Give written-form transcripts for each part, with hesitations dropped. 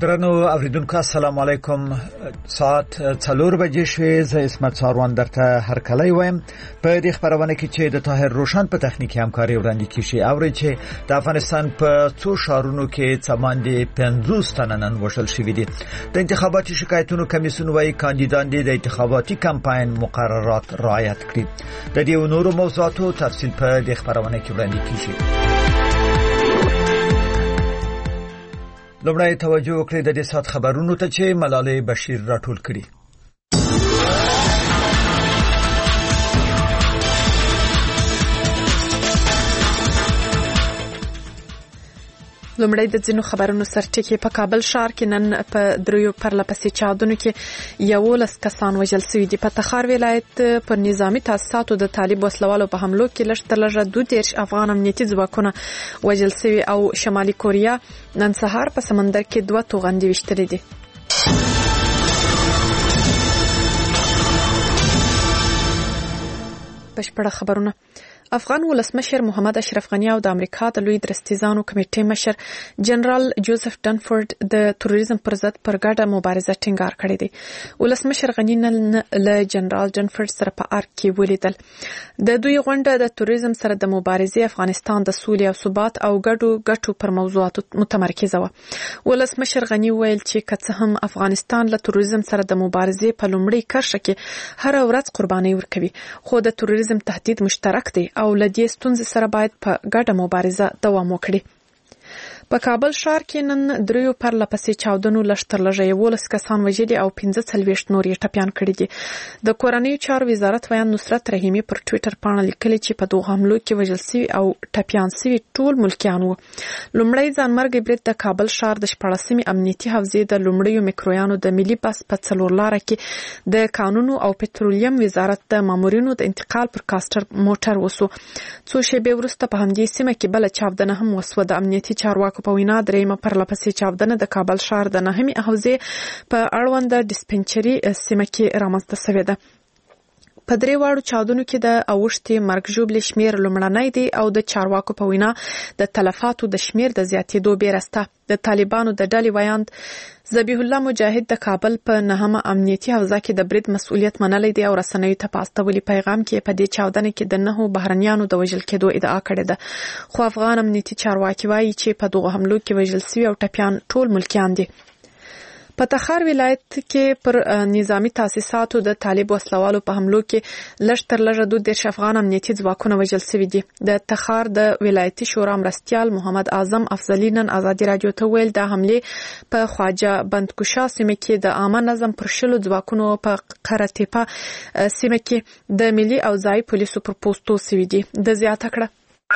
درنو اوریدونکو السلام علیکم. ساعت 4 بجې شوې. زه اسمت ساروان درته هر کله وایم په دې خبرونه کې چې د طاهر روشن په تخنیکی همکاري وړاندې کیږي. اوري چې د افغانستان په څو شهرونو کې څماندې 50 تنه نن وشل شوې دي. د انتخاباتي شکایتونو کمیسیون وايي کاندیدان د انتخاباتي کمپاین مقررات رعایت کړي. د دې نورو موضوعاتو تفصیل په دې خبرونه کې وړاندې کیږي. لومړی توجه وکړئ د دې سات خبرونو ته چې ملالۍ بشیر راټول کړي. لومړی د ځینو خبرونو سرټکی. په کابل ښار کې نن په دریو پرلپسې چاودنو کې 11 کسان وژل شوي دي. په تخار ولایت پر نظامی تاسیساتو د طالب وسلوالو په حملو کې لږ 32 افغان امنیتي ځواکونه وژل شوي او شمالي کوریا نن سهار په سمندر کې 2 توغندي وشتلې دي. بشپړه خبرونه. افغان ولسمشر محمد اشرف غنی او د امریکا د لوی درستیزانو کمیټې مشر جنرال جوزف ډنفورد د تروریزم پر ضد پر ګډه مبارزه ټینګار کړی دی. ولسمشر غنی نن له جنرال ډنفورد سره په ارګ کې ولیدل. د دوی غونډه د تروریزم سره د مبارزې، افغانستان د سولې او ثبات او ګډو پر موضوعاتو متمرکزه وه. ولسمشر غنی ویل چې که څه هم افغانستان له تروریزم سره د مبارزې په لومړۍ کرښه کې هر ورځ قرباني ورکوي، خو د تروریزم تهدید مشترک دی او لدې ستونزې سره باید په ګډه مبارزه دوام وکړي. په کابل ښار کې نن دریو پرلپسې چاودنو لږ تر لږه 11 کسان وژلي او 45 نور یې ټپیان کړي دي. د کورنیو چارو وزارت ویان نصرت رحیمي پر ټویټر باندې لیکلي چې په دوه حملو کې وژل شوي او ټپیان شوي ټول ملکیان وو. لومړی ځانمرګي برید د کابل ښار د 14مې امنیتي حوزې د لومړیو میکرویانو د ملي بس په څلور لاره کې د قانون او پټرولیم وزارت د مامورینو د انتقال پر کاستر موټر وسو. څو شېبې وروسته په همدې سیمه کې بل چاودنه هم وسوه. د امنیتي چارواکو په وینا درېیمه پرلپسې چاودنه د کابل ښار د 9مې حوزې په اړوند ډسپنسري سیمه کې رامنځته شوې ده. په درې واړو چاودنو کې د اوښتې مرګ ژوبلې شمیر لومړنی دی او د چارواکو په وینا د تلفاتو د شمیر د زیاتېدو بیره شته. د طالبانو د ډلې ویاند ذبیح الله مجاهد د کابل په 9مه امنیتي حوزه کې د برید مسؤلیت منلی دی او رسنیو ته په استولي پیغام کې په دې چاودنه کې د 9 بهرنیانو د وژل کېدو ادعا کړې ده، خو افغان امنیتي چارواکي وایي چې په دغه حملو کې وژل شوي او ټپیان ټول ملکیان دي. په تخار ولایت کې پر نظامی تاسیساتو د طالب وسلوالو په حملو کې لږ تر لږه 22 افغان امنیتي ځواکونه وژل شوي دي. د تخار د ولایتي شورا مرستیال محمد اعظم افضلي نن ازادي رادیو ته ویل د حملې په خواجه بندکوشا سیمه کې د عامه نظم پر شلو ځواکونو په قرتیپا سیمه کې د ملي او ځایي پولیسو پر پوسټو شوي دي. د زیاته کړه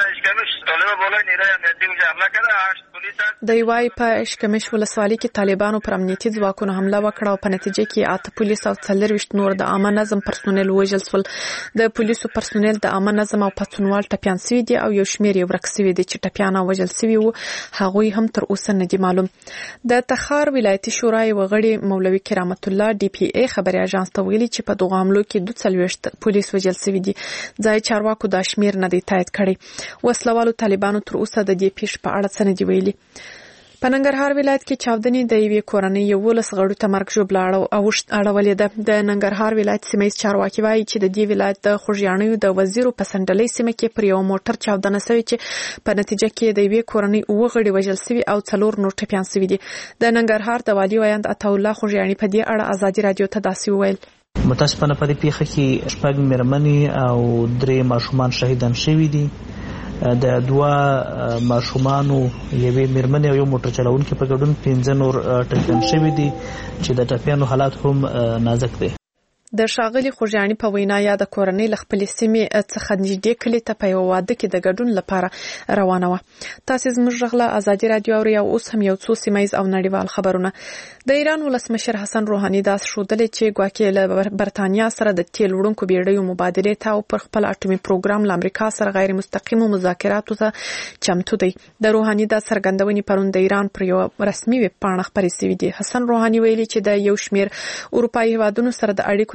د یوای په اشکمش ولسوالۍ کې طالبانو پر امنیتي ځواکونو حمله وکړه او په نتیجه کې 8 پولیس او 24 نور د عامه نظم پرسونل وژل شول. د پولیسو پرسونل د عامه نظم او پڅونوال ټپیان شوي دي او یو شمیر یې ورک شوي دي چې ټپیان او وژل شوي وو هغوی هم تر اوسه نه دي معلوم. د تخار ولایتي شورا یو غړي مولوي کرامت الله ډي پی ای خبري اژانس ته ویلي چې په دغه حملو کې 42 پولیس وژل شوي دي. ځای چارواکو دا شمیر نه دی تایید کړی. وسلوالو طالبانو تر اوسه د دې پیښ په اړه څه نه دی ویلي. په ننګرهار ولایت کې چاودنې د یوې کورنۍ 11 غړو ته مرګ ژوبله اړولې ده. د ننګرهار ولایت سیمهیز چارواکي وایي چې د دې ولایت د خوږیاڼیو د وزیرو په سنډلۍ سیمه کې پر یو موټر چاودنه شوې چې په نتیجه کې د یوې کورنۍ 9 غړي وژل شوي او 4 نور ټپیان شوي دي. د ننګرهار د والي ویاند عطاالله خوږیاڼي په دې اړه ازادي رادیو ته داسې وویل: متاسفانه په دې پیښه کې 6 مېرمنې او 3 ماشومان شهیدان شوي دي. د 2 ماشومانو، یوې مېرمنې او یو موټر چلونکي په ګډون 15 نور ټپیان شوي دي چې د ټپیانو حالات هم نازک دي. د ښاغلي خوږیاڼي په وینا یا د کورنۍ له خپلې سیمې څخه نږدې کلي ته په یو واده کې د ګډون لپاره روانه وه. تاسې زموږ غږ له ازادي رادیو اورئ او اوس هم یو څو سیمه ییز او نړیوال خبرونه. د ایران ولسمشر حسن روحاني دا ښودلې چې ګواکې له برتانیا سره د تیل وړونکو بیړیو مبادلې ته او پر خپل اټومي پروګرام له امریکا سره غیر مستقیمو مذاکراتو ته چمتو دی. د روحاني دا څرګندونې پرون د ایران پر یو رسمي ویب پاڼه خپرې شوې دي. حسن روحاني ویلي چې د یو شمیر اروپایي هیوادونو سره د اړیکو د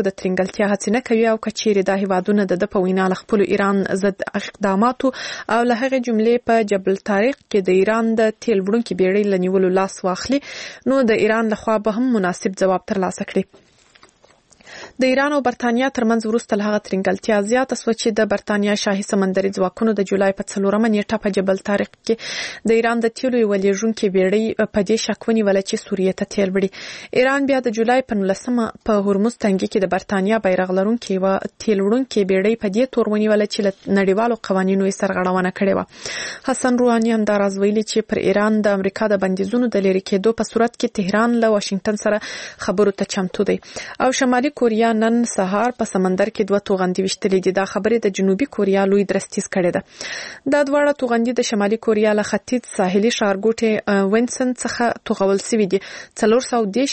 د ترنګلتیا هڅه نه کوي او کچېرې د هیوادونو د په وینا له خپل ایران ضد اقداماتو او له هغه جملې په جبل طارق کې د ایران د تیل وړونکي بیړۍ لنیولو لاس واخلي نو د ایران لخوا به هم مناسب ځواب ترلاسه کړي. د ایران او برتانیا ترمنځ وروسته له هغه ترنګلتیا زیاته شوه چې د برتانیا شاهي سمندري ځواکونو د جولای په 4مه نیټه په جبل طارق کې د ایران د تیلو یو لیږونکي بیړۍ په دې شک ونیوله چې سوریې ته تیل وړي. ایران بیا د جولای په 19مه په هرمز تنګي کې د برتانیا بیرغ لرونکي و تیل وړونکي بیړۍ په دې تور ونیوله چې له نړیوالو قوانینو یې سرغړونه کړې و. حسن روحاني هم دا راز ویلي چې پر ایران د امریکا د بندیزونو د لرې کېدو په صورت کې تهران له واشنگټن سره خبرو ته چمتو دی او شمالي کوریا نن سهار په سمندر کې 2 توغندي وشتلې دي. دا خبره د جنوبي کوریا لوی درستیز کړې ده. دا دواړه توغندي د شمالي کوریا له ختیځ ساحلي ښارګوټي وینسن څخه توغول شوي دي. 410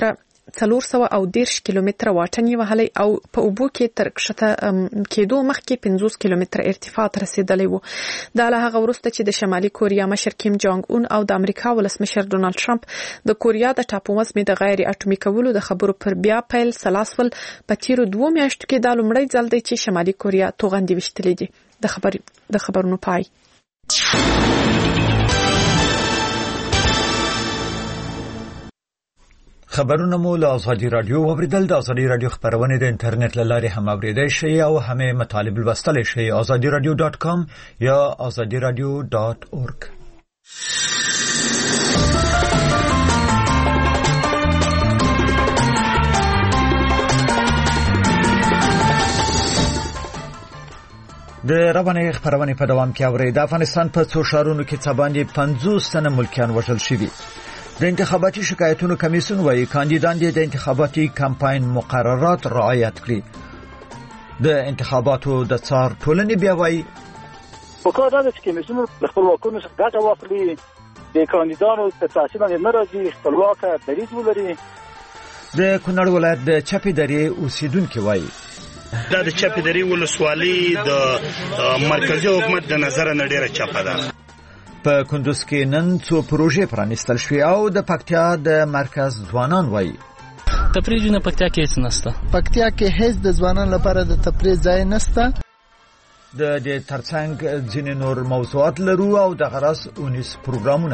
کیلومتره واټن یې وهلی او په اوبو کې تر کښته کېدو مخکې 50 کیلومتره ارتفاع ته رسیدلی و. دا له هغه وروسته چې د شمالي کوریا مشر کیم جونګ اون او د امریکا ولسمشر ډونالد ټرمپ د کوریا د ټاپو وزمې د غیر اټومي کولو د خبرو پر بیا پیل سلاسول په تیرو 2 میاشتو کې دا لومړی ځل دی چې شمالي کوریا توغندي وشتلې دي. د خبرونو پای. خبرونه مو له ازادي رادیو اوریدل. د ازادي رادیو خبرونه د انټرنیټ له لارې هم اوریدای شئ او هم مطالب لوستلی شئ. azadiradio.com یا azadiradio.org. د روانې خبرونه په دوام کې اوري. د افغانستان په څو ښارونو کې څه باندې 50 تنه ملکیان وژل شوي. د انتخاباتي شکایتونو کمیسیون وايي کاندیدان د انتخاباتي کمپاین مقررات رعایت کړي. د انتخاباتو د څار ټولنې بیا وايي وکړه دا چې کمیسیون خپل واکونو څخه ګټه واخلي، د کاندیدانو په تاثیر باندې ناراضي خپلواک دریځ ولري. د کونړ ولایت د چپې درې اوسیدونکو وايي دا د چپې درې ولسوالۍ د مرکزی حکومت د نظر نه ډیره چپه ده. په کندوز کې نن څو پروژې پرانیستل شوې او د پکتیا د مرکز ځوانان وايي تفریح نه پکتیا کې هیڅ نشته. پکتیا کې هیڅ د ځوانانو لپاره د تفریح ځای نشته. د دې ترڅنګ ځینې نور موضوعات لرو او د غرض 19 پروګرامونه.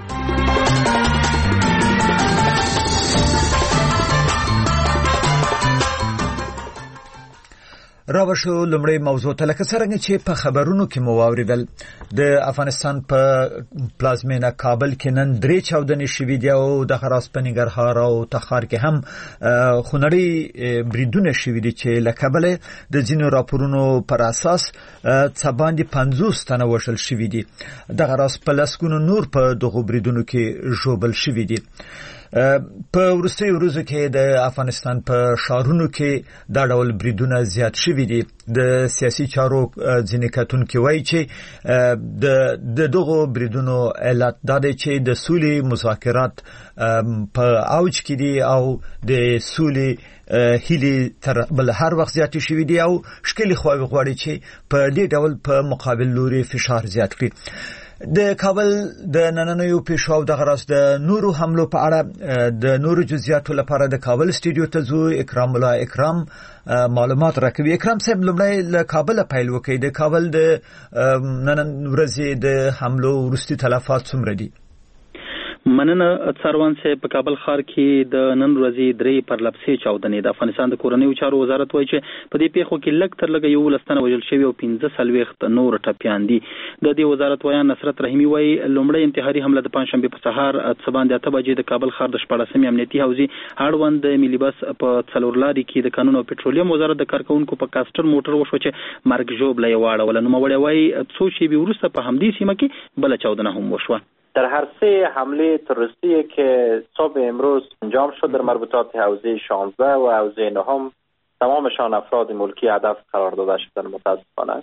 راوښو لمړی موضوع ته لکه څنګه چې په خبرونو کې مو واوریدل د افغانستان په پلازمینه کابل کې نن 3 چاودنې شوې دي او د خراس په ننګرهار او تخار کې هم خونړی بریدونه شوې دي چې لکبل د ځینو راپورونو پر اساس څه باندې 50 تنه وشل شوې دي. د خراس په لسګونو نور په دغه بریدونو کې ژوبل شوې دي. په ورستیو ورځو کې د افغانستان په ښارونو کې دا ډول بریدونه زیات شوي دي. د سیاسي چارو ځینې کتونکي وایي چې د دغو بریدونو علت دا دی چې د سولې مذاکرات په اوج کې دي او د سولې هیلې تر بل هر وخت زیات شوي دي او شکلي خواوې غواړي چې په دې ډول په مقابل لوري فشار زیات کړي. د کابل د نننیو پیښو د غرض د نورو حملو په اړه د نورو جزئیاتو لپاره د کابل سټوډیو ته زو اکرام الله اکرام معلومات راکوي. اکرام صاحب لمړی له کابل پیل وکړي. د کابل د ننن ورځې د حملو وروستي تلفات څومره دي؟ مننه څاروان صاحب. په کابل ښار کې د نن ورځې 3 پرلپسې چاودنې د افغانستان د کورنیو چارو وزارت وایي چې په دې پیښو کې لږ تر لږه 11 تنه وژل شوي او 15 نور ټپیان دي. د دې وزارت وایي نصرت رحیمي وایي لومړی انتحاري حمله د پنځشنبه په سهار 8 بجې د کابل ښار د 14 امنیتي حوزې اړوند ملي بس په څلورلاري کې د قانون او پټرولیم وزارت د کارکونکو په کاستر موټر وشو چې مرګ ژوبله یې واړوله. نوموړی وایي څو شېبې وروسته په همدې سیمه کې بله چاودنه هم وشوه. در هر 3 حمله تروریستی که صبح امروز انجام شد در مربوطات حوزه 16 و حوزه 9 تمامشان افراد ملکی هدف قرار داده شدند. متاسفانه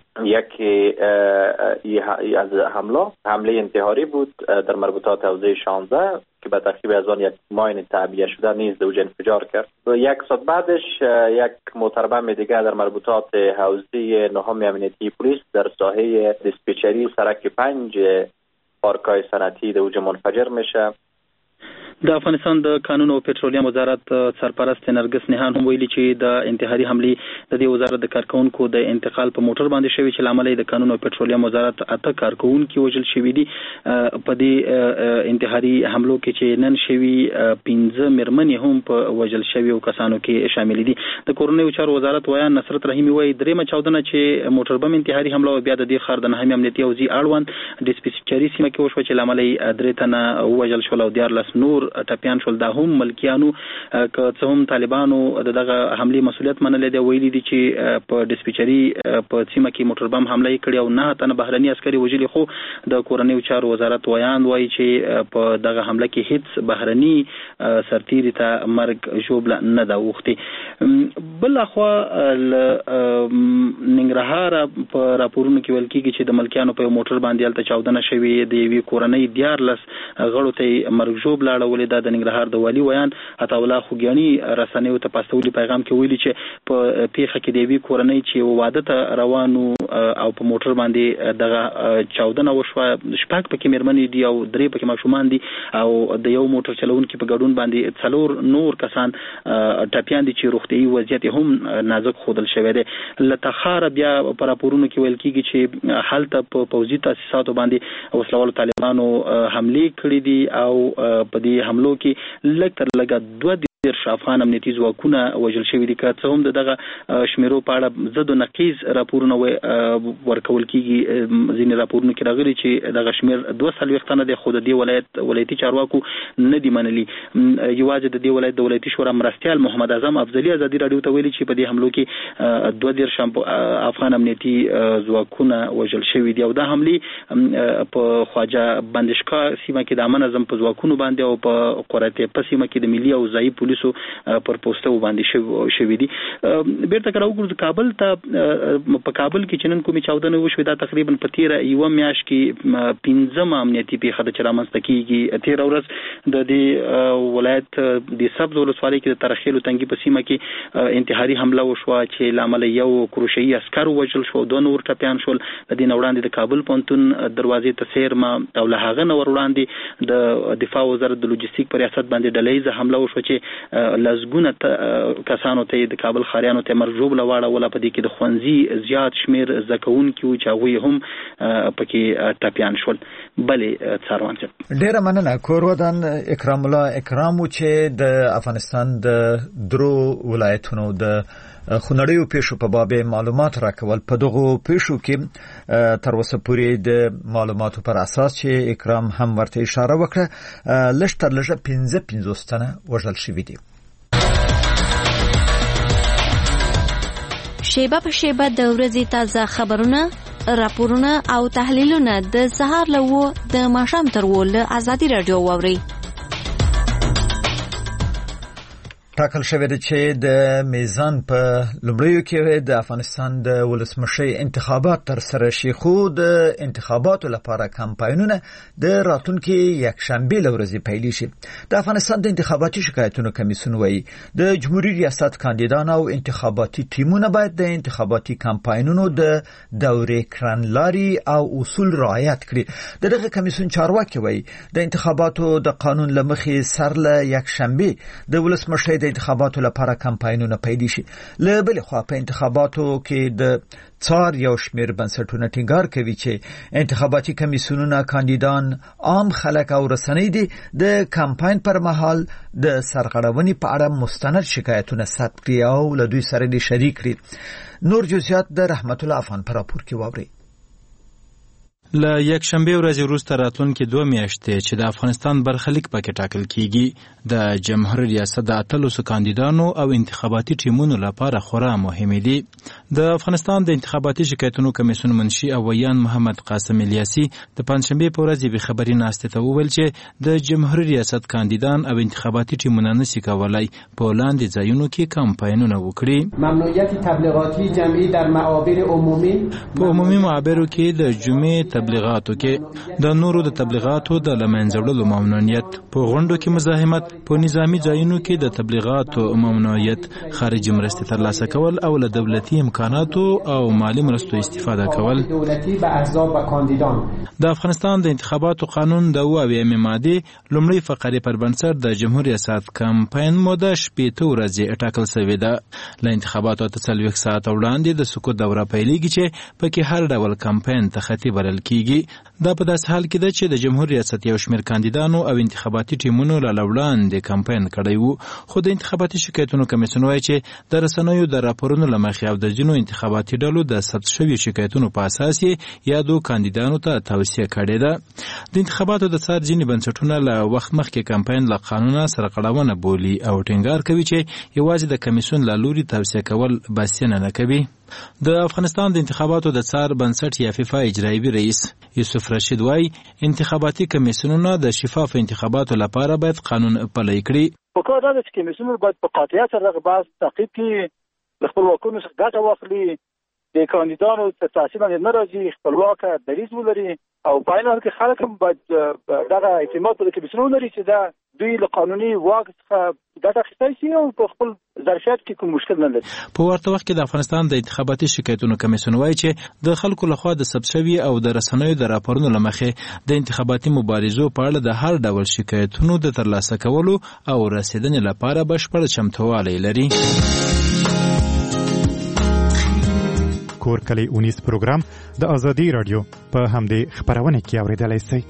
یکی از حمله انتحاری بود در مربوطات حوزه 16 که به ترتیب از آن یک ماین تعبیه شده نیز اوج انفجار کرد. و یک ساعت بعدش یک موتربم دیگر در مربوطات حوزه 9 امنیتی پلیس در ساحه دیسپیچری سرک 5 پارکای صنعتی د اوج منفجر میشه. د افغانستان د قانون او پټرولیم وزارت سرپرست نرګس نهان هم ویلي چې د انتحاري حملې د دې وزارت د کارکونکو د انتقال په موټر باندې شوی چې لامل د قانون او پټرولیم وزارت اته کارکونکو وژل شوی دي. په دې انتحاري حملو کې چې نن شوی 15 مرمنې هم په وژل شوی او کسانو کې شامل دي. د کورنیو چارو وزارت وایي نصرت رحیمی وایي درېمه چاودنه چې موټر بم انتحاري حمله او بیا د دې خار د نهمي امنیتي او زی اړوند ډیسپیچري سیمه کې وشو چې لامل درې تنه وژل شول او 14 نور ټپیان شول. دا هم ملکیانو که څه هم طالبانو دغه حمله مسولیت منلې دی. ویلي دي چې په ډیسپیچري په سیمه کې موټر بم حمله کړې او 9 تنه بهرني عسکري وژلي. خو د کورنیو چارو وزارت وایي چې په دغه حمله کې هیڅ بهرني سرتیری ته مرګ ژوبله نه دا وختي. بل اخوا ننګرهار په راپورونو کې ویل کېږي چې د ملکیانو په موټر باندې الته چاودنه شوې د یوې کورنۍ 14 غړو ته مرګ ژوب لاړولې. دا د ننګرهار د والی ویان عطا الله خوګیانی رسنیو ته پاستولي پیغام کې ویلي چې په پیښه کې د یوې کورنۍ چې واده ته روانو او په موټر باندې دغه چاودنه وشوه. شپږ پکې مېرمنې دي او 3 پکې ماشومان دي او د یو موټر چلونکي په ګډون باندې 4 نور کسان ټپیان دي چې روغتیايي وضعیت هم نازک ښودل شوی دی. لتخار بیا په راپورونو کې ویل کېږي چې هلته په پوځي تاسیساتو باندې وسلوالو طالبانو حمله کړې دي او په دې حملو کې لږ تر لږه 2 افغان امنیتي ځواکونه وژل شوي دي. که څه هم دغه شمیرو په اړه زد و نقیض راپورونه ورکول کېږي. ځینې راپورونه کې راغلي چې دغه شمیر 240 تنه دی خو د دې ولایتي چارواکو نه دی منلي. یوازې د دې ولایت د ولایتي شورا مرستیال محمد اعظم افضلي ازادي رادیو ته ویلي چې په دې حملو کې 2 افغان امنیتي ځواکونه وژل شوي دي او دا حملې په خواجه بندشکا سیمه کې د امن اعظم په ځواکونو باندې او په قرته په سیمه کې د ملي او ځایي پولیسو پر پوسټو باندې شوی دي. بیرته کراو ګورځ کابل ته په کابل کې چنن کومي چاودنه وشوه. دا تقریبا په 13 میاشت کې 15 امنیتي پیښه د چرامنځ کېږي. 13 ورځ د دې ولایت د سبز ولسوالۍ کې د ترخیلو تنګي په سیمه کې انتحاري حمله وشوه چې لامل یو کروشي عسكر وژل شو 2 نور ټپیان شول. د دې وړاندې د کابل پونتون دروازې ته سیرما او له هغه نور وړاندې د دفاع وزارت د لوجستیک پر ریاست باندې ډلېزه حمله وشوه چې لزګونه کسانو ته د کابل خاریانو ته مرجوب لواړه ولا په دې کې د خوانزي زیات شمیر زکونکو چې هغه هم پکې ټپیان شول. بلې څاروان چې ډېر مننه کورودان اکرام الله اکرامو چې د افغانستان د درو ولایتونو د خونړیو پیښو په باب معلومات راکول. په دغه پیښو کې تر اوسه پورې د معلوماتو پر اساس چې اکرام هم ورته اشاره وکړه لږ تر لږه 15 تنه وژل شوي دي. شیبه په شیبه د ورځې تازه خبرونه، راپورونه او تحلیلونه د سهار له د ماښام تر له ازادي رادیو واوري. ټاکل شوی دی چې د میزان په لومړیو کې د افغانستان د ولسمشي انتخابات تر سره شي. خو د انتخاباتو لپاره کمپاینونه د راتلونکي یکشنبه لورځي پیل شي. د افغانستان د انتخاباتي شکایتونو کمیسیون وایي د جمهوریت ریاست کاندیدان او انتخاباتي ټیمونه باید د انتخاباتي کمپاینونو د دورې کړنلاري او اصول رعایت کړي. دغه کمیسیون چارواکي وایي د انتخاباتو د قانون لمخې سر له یکشنبه د ولسمشي د انتخاباتو لپاره کمپاینونه پیل شي. له بل خوا په انتخاباتو کې د څار یو شمیر بنسټونه ټینګار کوي چې انتخاباتي کمیسیونونه کاندیدان عام خلک او رسنۍ دي د کمپاین پر مهال د سرغړونې په اړه مستند شکایتونه ثبت کړي او له دوی سره دي شریک کړي. نور جزئیات د رحمت الله افغان پر راپور کې واوري. له یکشنبه ورځې وروسته راتلونکي 2 میاشتې چې د افغانستان برخلیک پکې ټاکل کیږي. د جمهوریت ریاست د 13 کاندیدانو او انتخاباتي ټیمونو لپاره خورا مهمه دي. د افغانستان د انتخاباتي شکایتونو کمیسیون منشي او ویان محمد قاسم الیاسی د پنځشنبه په ورځ به خبري ناشته ته وویل چې د جمهوریت ریاست کاندیدان او انتخاباتي ټیمونه نشي کولای په لاندې ځایونو کې کمپاینونه وکړي. ممنوعیت تبلیغاتی جمعی در معابر عمومی په عمومي معابرو کې د جمعې تبلیغاتو کې د نورو د تبلیغاتو د لمنځوړلو ممنوعیت، په غونډو کې مزاحمت، په نظامی ځایونو کې د تبلیغاتو ممنوعیت، خارجي مرستې ترلاسه کول او له دولتي امکاناتو او مالی مرستو استفاده کول. د افغانستان د انتخاباتو قانون د اووه ماده لومړی فقرې پر بنسټ د جمهور ریاست کمپاین موده 8 ورځې ټاکل شوې ده. له انتخاباتو 40 ساعت وړاندې د سکوت دوره پیلېږي چې پکې هر ډول کمپاین ته خطي بلل کیږي. دا په داسې حال کې ده چې د جمهور ریاست یو شمېر کاندیدانو او انتخاباتي ټیمونو له وړاندې کمپاین کړی وو، خو د انتخاباتي شکایتونو کمیسیون وایي چې د رسنیو د راپورونو له مخې او د ځینو انتخاباتي ډلو د ثبت شویو شکایتونو په اساس یې یادو کاندیدانو ته توصیه کړې ده. د انتخاباتو د څار ځینې بنسټونه له وخت مخکې کمپاین له قانونه سره کړاونه بولي او ټینګار کوي چې یوازې د کمیسیون له لوري توصیه کول بسنه نه کوي. د افغانستان د انتخاباتو د څار بنسټ یا فیفا اجرایي رئیس یوسف رشید وای انتخاباتي کمیسیونونه د شفاف انتخاباتو لپاره باید قانون پلی کړي. په کار دا چې کمیسیونونه باید په قاطعیت سره بحث تعقیب کړي، د خپلواکونو څخه ګټه واخلي، د کاندیدانو ته تعصب نه راځي، خپلواک دریځ ولري او په عین حال کې خلک هم باید دغه اعتماد په کمیسیونونو لري چې دا دوی له قانوني واک څخه ګټه اخیستای شي او په خپل ظرفیت کې کوم مشکل نه لري. په ورته وخت کې د افغانستان د انتخاباتي شکایتونو کمیسیون وایي چې د خلکو لخوا د ثبت شوي او د رسنیو د راپورونو له مخې د انتخاباتي مبارزو په اړه د هر ډول شکایتونو د ترلاسه کولو او رسیدنې لپاره بشپړ چمتووالی لري. کور کلی اونیس پروګرام د ازادي رادیو په همدې خبرونه کې اوریدلای شئ.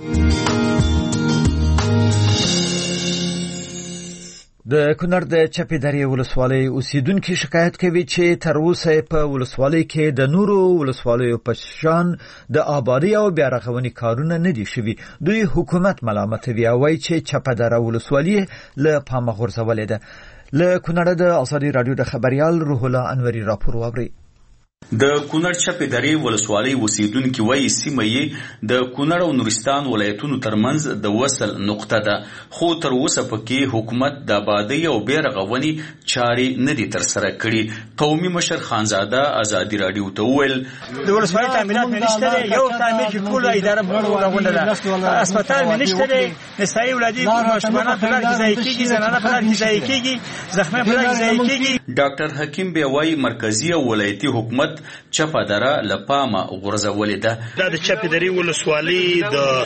د کونړ د چپې درې ولسوالۍ اوسیدونکو شکایت کوي چې تر اوسه په ولسوالۍ کې د نورو ولسوالیو په شان د آبادی او بیارغونې کارونه نه دي شوي. دوی حکومت ملامتوي او وایي چې چپه دره ولسوالۍ له پامه غورځولې ده. له کونړ د ازادي رادیو د خبريال روح الله انوري راپور واوري. د کونړ چپې درې ولسوالۍ اوسیدونکي وایي سیمه یې د کونړ او نورستان ولایتونو ترمنځ د وصل نقطه ده، خو تر اوسه پکې حکومت د آبادۍ او بیارغونې چارې نه دي ترسره کړي. قومي مشر خانزاده ازادي رادیو ته وویل د ولسوالۍ تعمیرات مې نشته دی، یو تعمیر چې ټوله اداره راغونډه ده، هسپتال مې نشته دی، نسایي ولادي ماشومان په لار غذایي کېږي، زنانه په لار غذایي کېږي، زخمي په لار غذایي کېږي. ډاکټر حکیم بیا وایي مرکزي او ولایتي حکومت چپه دره لپامه غورځولې ده. دا د چپې درې ولسوالۍ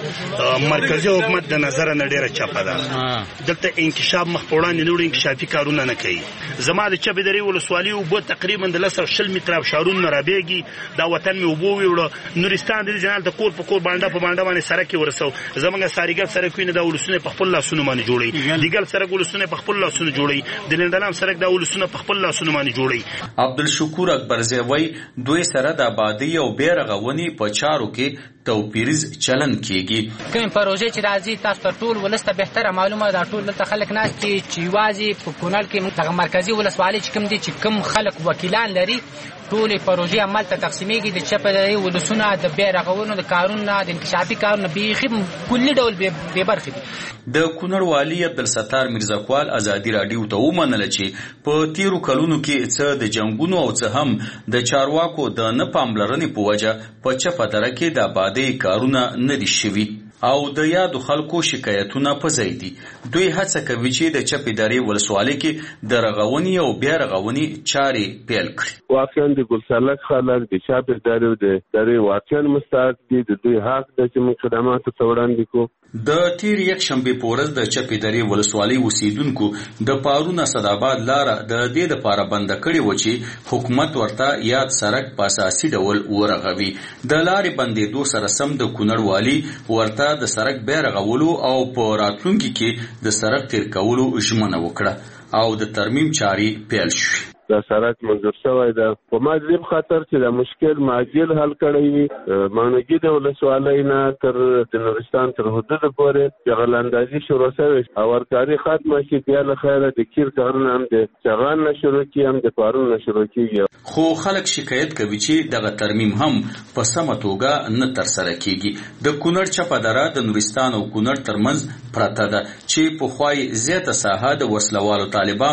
د مرکزي حکومت د نظر نه ډیره چپه ده. دلته انکشاف مخ په وړاندې نور انکشافي کارونه نه کوي. زما د چپې درې ولسوالۍ اوبه تقریبا د 120 متره شارون رابېږي. دا وطن مې اوبه ویوړه. نورستان د جنال د کور په کور باندې په باندې باندې سره کې ورسو. زمونږ ساریګل سره کوینه د ولسونه په خپل لاسونو باندې جوړي، دیګل سره ولسونه په خپل لاسونو جوړي، د لندلام سره د ولسونه په خپل لاسونو باندې جوړي. عبدالشکور اکبرزی وایي دوی سره د آبادی او بیارغونې په چارو کې توپیریز چلن کیږي. کوم پروژې چې راځي تاسو ته ټول ولسته بهتره معلومه ده، ټول دلته خلک ناس چې یوازې په کونړ کې دغه مرکزي ولسوالۍ چې کوم دي چې کوم خلک وکیلان لري ټولې پروژې عمل ته تقسیمېږي. د چپه درې ولسونه د بیارغونې د کارونو د انکشافي کارونو بیخي کلي ډول بې برخې دي. د کونړ والي عبدالستار میرزاکوال ازادي رادیو ته ومنله چې په تیرو کلونو کې څه د جنګونو او څه هم د چارواکو د نه پاملرنې په وجه په چپه دره کې د آبادۍ کارونه نه دي شوي او د یادو خلکو شکایتونه په ځای دي. دوی هڅه کوي چې د چپې درې ولسوالۍ کې د رغونې او بیا رغونې چارې پیل کړي. واقعا د ګلسالک خلک د چپې درې واقعا مستحق دي، د دوی حق ده چې موږ خدماتو ته وړاندې کړو. د تیر یک شنبې په ورځ د چپې درې ولسوالۍ اوسیدونکو د پارون اسداباد لاره د دې لپاره بنده کړې و چې حکومت ورته یاد سړک په اساسي ډول ورغوي. د لارې بندېدو سره سم د کونړ والي ورته د سړک بیا رغولو او په راتلونکي کې د سړک تیر کولو ژمنه وکړه او د ترمیم چارې پیل شوې. دا سړک منظور شوی ده په ماجرب خاطر چې د مشکل معجل حل کړی وي. مانګي د ولسوالۍ نه تر د نورستان تر حدود پورې جغلاندازي شروع شوې او ورکاري ختمه شي. بیا له خیره د کیر کارونه هم د چغان نه شروع کیږي هم د پارون نه شروع کیږي. خو خلک شکایت کوي چې دغه ترمیم هم په سمه توګه نه ترسره کیږي. د کونړ چپه دره د نورستان او کونړ ترمنځ پرته ده چې پخوای زیاته ساحه د وسلوالو طالبانو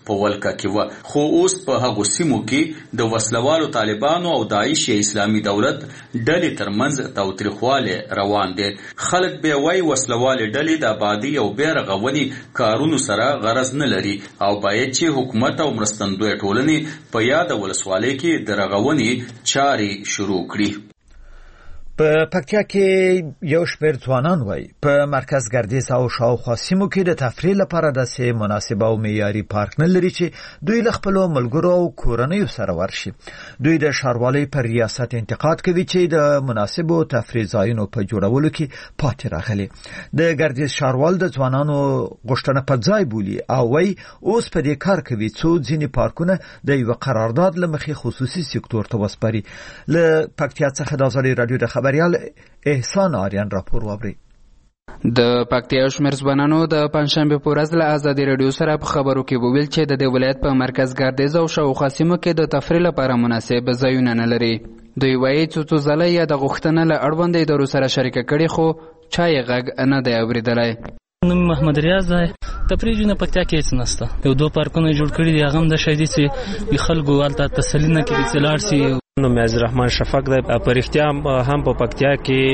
په ولکه کې و. خو اوس په هغو سیمو کې د وسلوالو طالبانو او داعش یا اسلامي دولت ډلې ترمنځ تاوتریخوالی روان دی. خلک به وایي وسلوالې ډلې د آبادي او بیا رغونې کارونو سره غرض نه لري او باید چې حکومت او مرستندویه ټولنې په یاده ولسوالۍ کې د رغونې چارې شروع کړي. په پکتیا کې یو شمېر ځوانان وایي په مرکز ګردیز او شاوخوا سیمو کې د تفریح لپاره داسې مناسب او معیاري پارک نه لري چې دوی له خپلو ملګرو او کورنیو سره ورشي. دوی د ښاروالۍ پر ریاست انتقاد کوي چې د مناسبو تفریح ځایونو په جوړولو کې پاتې راغلي. د ګردیز ښاروال د ځوانانو غوښتنه په ځای بولي او وایي اوس په دې کار کوي څو ځینې پارکونه د یو قرارداد له مخې خصوصي سکتور ته وسپاري. له پکتیا څخه د ازادي راډیو د خبریال احسان آریان راپور واوري. د پکتیا شمېر ځوانانو د پنځشنبې په ورځ له ازادي راډیو سره په خبرو کې وویل چې د دې ولایت په مرکز ګردیز او شاوخوا سیمو کې د تفریح لپاره مناسب ځایونه نه لري. دوی وایي څو ځله یې د غوښتنه له اړوندو ادارو سره شریکه کړې خو چا یې غږ نه دی اورېدلی. نوم محمد ریاض دی. تفریح ځایونه پکتیا کې هېڅ نشته. یو دوه پارکونه جوړ کړي دي، هغه هم د شی دي چې خلکو هلته تسلي نه کوي چې لاړ شي. نوم عبدالرحمن شفق دی. په رښتیا هم په پکتیا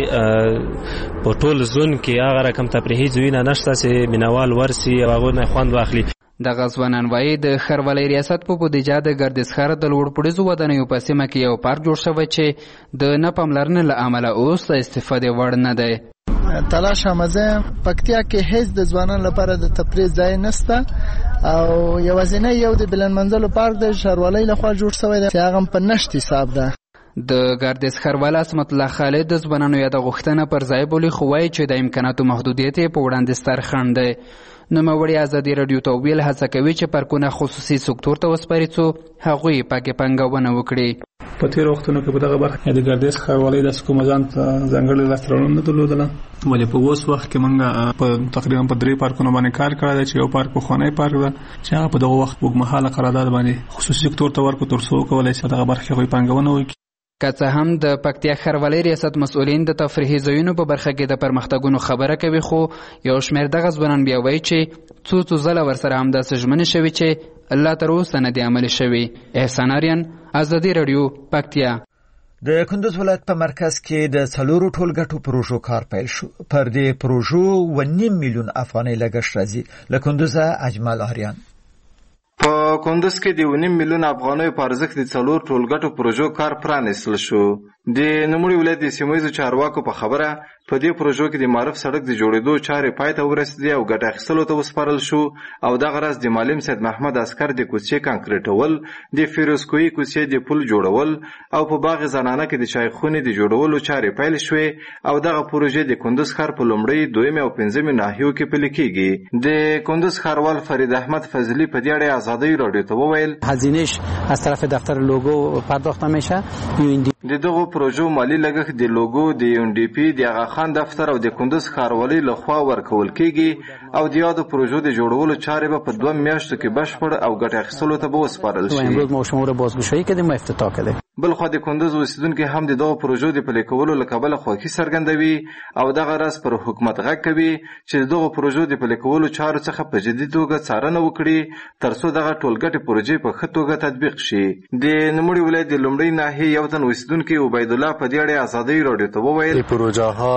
کې په ټول زون کې هغه رقم تفریحي ځایونه نشته چې مینوال ورسي او هغوی نه خوند واخلي. دغه ځوانان وایي د ښاروالۍ ریاست په بودیجه د ګردیز ښار د لوړپوړیزو ودانیو په سیمه کې یو پارک جوړ شوی چې د نه پاملرنې له امله اوس د استفادې وړ نه دی. تلاش حمزه پکتیا کې هیڅ د ځوانانو لپاره د تفریح ځای نشته او یوازینی یو د بلند منزلو پارک د ښاروالۍ لخوا جوړ شوی دی چې هغه په نشت حساب ده. د ګردیز ښاروال عصمت الله خالد د ځوانانو یاده غوښتنه پر ځای بولي خو وایي چې د امکاناتو محدودیت یې په وړاندې ستر خنډ دی. نوموړي ازادي راډیو ته ویل هڅه کوي چې پارکونه خصوصي سکتور ته وسپاري څو هغوی پکې پانګونه وکړي. په تېرو وختونو کې په دغه برخه کې د ګردیز ښاروالۍ داسې کومه ځان ته ځانګړې لاسته راوړنه نه درلودله، ولې په اوس وخت کې موږ تقریبا په 3 پارکونو باندې کار کړی دی چې یو پارک پخوانی پارک ده چې هغه په دغه وخت اوږدمهاله قرارداد باندې خصوصي سکتور ته ورکړو تر څو وکولی شي په دغه برخه کې هغوی پانګونه وکړي. که څه هم د پکتیا ښاروالۍ ریاست مسؤلین د تفریحي ځایونو په برخه کې د پرمختګونو خبره کوي خو یو شمېر دغه ځوانان بیا وایي چې څو ځله ورسره همداسې ژمنې شوي چې الله تر اوسه نه دي عملي شوي. احسان آریان، ازادي راډیو، پکتیا. د کندوز ولایت په مرکز کې د 4 ټولګټو پروژو کار پیل شو. پر دې پروژو 1.5 میلیون افغانۍ لګښت راځي. له کندوزه اجمل آریان. په کندوز کې د 1.5 میلیون افغانۍ په ارزښت د 4 ټولګټو پروژو کار پرانیستل شو. د نوموړي ولایت د سیمه‌ییزو چارواکو په خبره په دې پروژو کې د معروف سړک د جوړېدو چارې پای ته ورسېدې او ګټه اخیستلو ته وسپارل شو او دغه راز د معلم سید محمد عسکر د کوڅې کانکریټول، د فیروزکوهي کوڅې د پل جوړول او په باغ زنانه کې د چایخونې د جوړولو چارې پیل شوې او دغه پروژې د کندوز ښار په لومړۍ، دویمې او پنځمې ناحیو کې پلي کېږي. د کندوز ښاروال فرید احمد فضلي په دې اړه ازادي راډیو ته وویل هزینه‌اش از طرف دفتر لوگو پرداخته میشه. د دغه پروژو مالی لګښت د لوګو د UNDP د آغاخان دفتر او د کندوز ښاروالۍ لخوا ورکول کېږي او د یادو پروژو د جوړولو چارې به په 2 میاشتو کې بشپړ او ګټه اخیستلو ته به وسپارل شي. امروز ما شما رو بازگشایی کردیم و افتتاح کردیم. بلخوا د کندوز اوسیدونکي هم د دغه پروژو د پلي کولو له کبله خوښي څرګندوي او دغه راز پر حکومت غږ کوي چې دغه پروژو د پلي کولو چارو څخه په جدي توګه څارنه وکړي ترڅو دغه ټولګټې پروژې په ښه توګه تطبیق شي. د نوموړي ولایت د لومړۍ ناحیې یو تن اوسیدونکي عبید الله په دې اړه ازادي راډیو ته وویل پروژه ها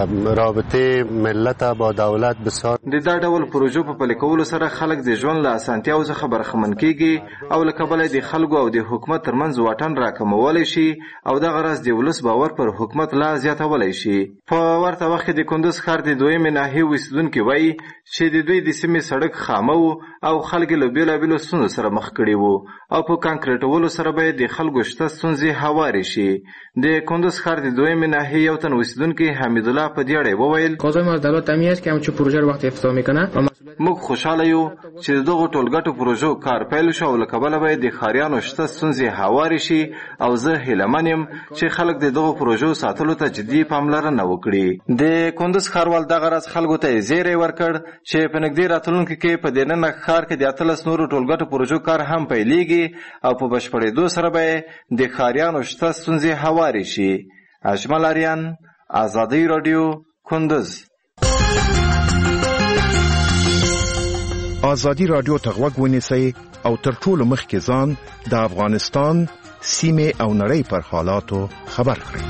رابطه ملت با دولت بسیار د دا ډول پروژو په پلي کولو سره خلک د ژوند له اسانتیاو څخه برخمن کیږي او له کبله د خلکو او د حکومت ترمنځ واټن راکمولی شي او دغه راز د ولس باور پر حکومت لا زیاتولی شي. په ورته وخت کې د کندوز ښار د دویمې ناحیې اوسیدونکي وایي چې د دوی د سیمې سړک خامه و او خلک له بېلابېلو ستونزو سره مخ کړي وو او په کانکریټولو سره به د خلکو شته ستونزې هوارې شي. د کندوز ښار د دویمې ناحیې یو تن اوسیدونکي حمید الله په دې اړه وویل قضای ما دولت همین است که همچو پروژه رو وقتی افتتاح میکنه موږ خوشاله یو چې دغه ټولګټو پروژو کار پیل شو او له کبله به د ښاریانو شته ستونزې هوارې شي او زه هیلهمن یم چې خلک د دغه پروژو ساتلو ته جدي پاملرنه وکړي. د کندوز ښاروال دغه راز خلکو ته زیری ورکړ چې په نږدې راتلونکي کې په دننه ښار کې د 18 نورو ټولګټو پروژو کار هم پیلېږي او په بشپړېدو سره به د ښاریانو شته ستونزې هوارې شي. اجمل آریان، ازادي راډیو، کندوز. ازادي رادیو ته غوږ ونیسئ او تر ټولو مخکې ځان د افغانستان سیمه او نړۍ پر حالاتو خبر کړئ.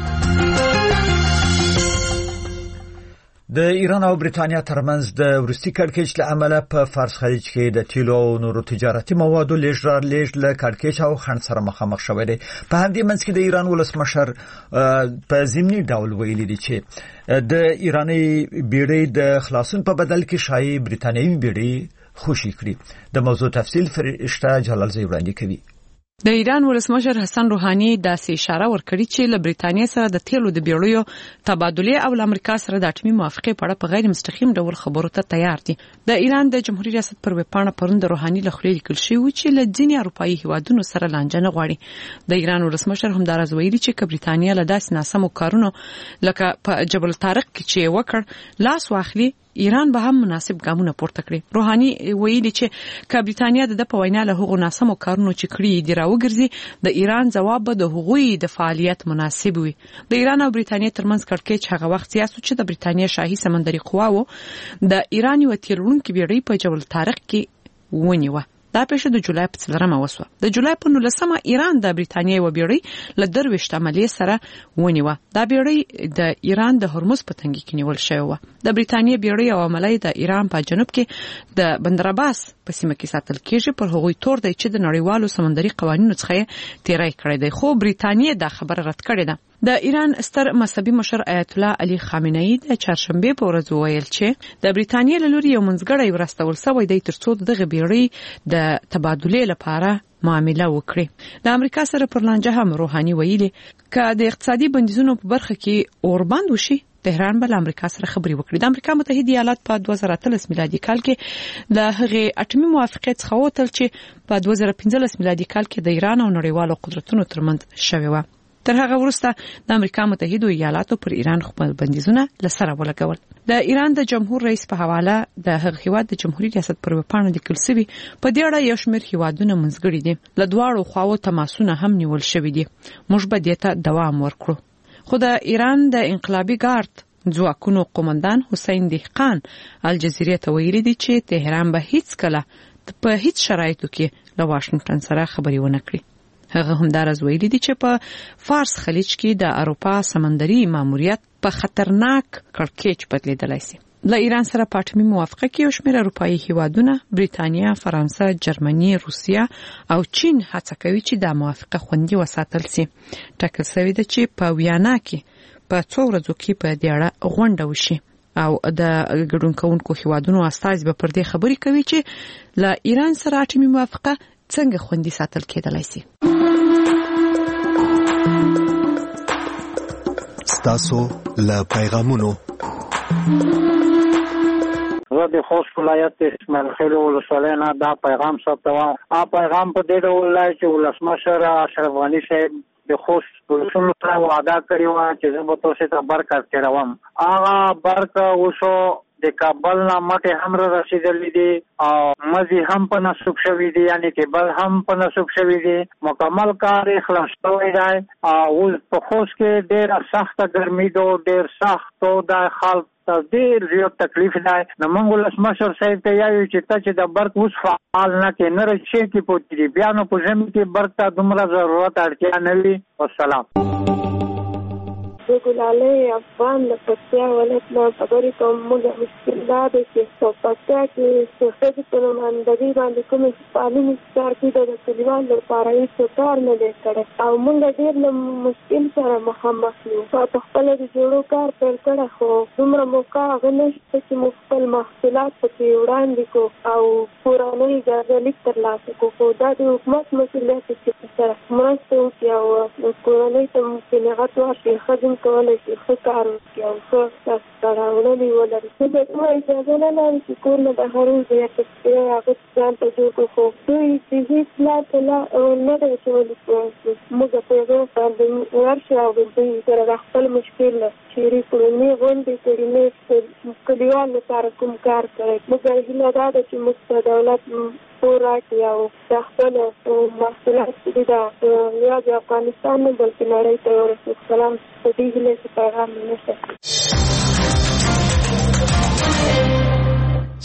د ایران او برېټانیا ترمنځ د وروستي کړکېچ له امله په فارس خلیج کې د تیلو او نورو تجارتي موادو لېږد له کړکېچ او خنډ سره مخامخ شوی دی. په همدې منځ کې د ایران ولسمشر په ضمني ډول ویلي دی چې د ایراني بیړۍ د خلاصون په بدل کې شایي برېټانیایي بیړۍ خوشي کړي. د موضوع تفصیل فرشته جلالزی وړاندې کوي. د ایران ولسمشر حسن روحاني داسې اشاره ورکړي چې له برېټانیا سره د تیلو د بیړیو تبادله او له امریکا سره د اټومي موافقې په اړه په غیر مستقیم ډول خبرو ته تیار دي. د ایران د جمهوریت ریاست پر ویبپاڼه پرون د روحاني له خولې لیکل شوی چې له ځینې اروپایي هیوادونو سره لانجه نه غواړي. د ایران ولسمشر همدارز ویلي چې برېټانیا له داسې ناسمو کارونو لکه په جبل طارق کې چې وکړ لاس واخلي، ایران به هم مناسب ګامونه پورته کړي. روحاني ویلي چې برېټانیا د په وینا له هغو ناسمو کارونو چې کړي دی راوګرځي، د ایران جواب به د هغوی د فعالیت مناسب وي. د ایران او برېټانیا ترمنځ کړکېچ هغه وخت سیاسي چې د برېټانیا شاهي سمندري قواو د ایران یو تیرونکو بیړۍ په جبل طارق کې ونیوه. دا پیښه د جولای په 4مه وسوه. د جولای په 19مه ایران د برېټانیا یو بیړۍ له 23 عملیې سره ونیوه. دا بیړۍ د ایران د هرمز په تنګي کې نیول شوی و. د برېټانیا بیړۍ او عملیې د ایران په جنوب کې د بندر عباس په سیمه کې ساتل کېږي. پر هغوی تور دی چې د نړیوالو سمندري قوانینو څخه تیری کړی دی، خو برېټانیا دا خبره رد کړې ده. د ایران ستر مذهبي مشر آیت الله علي خامنه‌ای د چهارشنبه په ورځ وویل چې د برېټانیا له لوري یو منځګړی ورستول شوی دی ترڅو دغه بیړۍ د تبادله لپاره معامله وکړي. د امریکا سره پر لانجه هم روحاني ویلي چې د اقتصادي بندیزونو په برخه کې اوربند وشي، تهران به له امریکا سره خبرې وکړي. د امریکا متحده ایالات په 2013 میلادي کال کې د هغې اټومي موافقې څخه ووتل چې په 2015 میلادي کال کې د ایران او نړیوالو قدرتونو ترمنځ شوې و. تر هغه وروسته د امریکا متحده ایالاتو پر ایران خپل بندیزونه لسره ولګول. د ایران د جمهور رئیس په حواله د هغه هیواد د جمهوریت ریاست پر ویبپاڼه لیکل شوی په دې اړه یو شمېر هیوادونه منځګړي دي. له دواړو خواو تماسونه هم نیول شوی دي. موږ به دې ته دوام ورکړو. خو د ایران د انقلابي ګارد ځواکونو قومندان حسین دهقان الجزیرې ته ویلي دي چې تهران به هیڅ کله په هیڅ شرایطو کې له واشنگټن سره خبرې ونه کړي. هغه همدارز ویلي دي چې په فارس خلیج کې د اروپا سمندري ماموریت په خطرناک کړکېچ بدلیدلی شي. له ایران سره په اټومي موافقه کې یو شمېر اروپایي هیوادونه برېټانیا، فرانسه، جرمني، روسیا او چین هڅه کوي چې دا موافقه خوندي وساتل شي. ټاکل شوی ده چې په ویانا کې په څو ورځو کې په دې اړه غونډه وشي او د ګډون کوونکو هیوادونو استازي به پر دې خبرې کوي چې له ایران سره اټومي موافقه څنګه خوندي ساتل کېدلای شي. ستاسو له پیغامونو زه د خوست ولایت اسماعیل خیل ولسوالۍ نه دا پیغام ثبتوم. پیغام په دې ډول دی چې ولسمشر اشرف غني صاحب د خوست پولیسونو ته وعده کړې وه چې زه به تاسو ته برق تېروم. هغه برق اوسو د کابل نه مټې هم رسېدلې دي او مزي هم په نصب شوي دي، یعنې کیبل هم په نصب شوي دي. مکمل کار یې خلاص شوی دی. اوس په خوست کې ډېره سخته ګرمي ده، ډېر سخت د خلک ډېر زیات تکلیف دی. نو موږ ولسمشر صاحب ته یایو چې ته چې د برق اوس فعال نه کې نه رسې کې پوتې دي، بیا نو په ژمي کې برق ته دومره ضرورت اړتیا نه وي. والسلام. زه ګلالۍ افغان د پکتیا ولایت نه خبرې کوم. موږ مشکل دا دی چې په پکتیا کې ښځې په نمایندګۍ باندې کومې تعلیمي کار کوي د کلیوالو لپاره هېڅ کار نه دی کړی او موږ ډېر له مشکل سره مخامخ یو. په خپله د جوړو کار پیل کړی خو دومره موقع هغه نشته چې موږ خپل محصولات پکې وړاندې کړو او کورنۍ اجازه لیک ترلاسه کړو. خو دا د حکومت مسؤلیت دی چې سره مرسته وکړي او کورنۍ ته ممکنات ورکړي، ښځې کولای شي ښه کار وکړي او ښه سرغړونې ولري. خو د دوی اجازه نه لري چې کور نه بهر وځي یا هغه ځان ته جوړ کړو. خو دوی د هېڅ لار ته نه دی اچولی. موږ په هغه باندې ورشو او دوی سره د خپل مشکل شریک کړو. نه غونډې کړي، نه کلیوالو لپاره کوم کار کړی. موږ هیله دا ده چې موږ ته دولت پور راکړي او د خپل محصولات دي یا د افغانستان نه بلکې نړۍ ته ورسوي. سلام. په دې هیله چې پیغام نشته.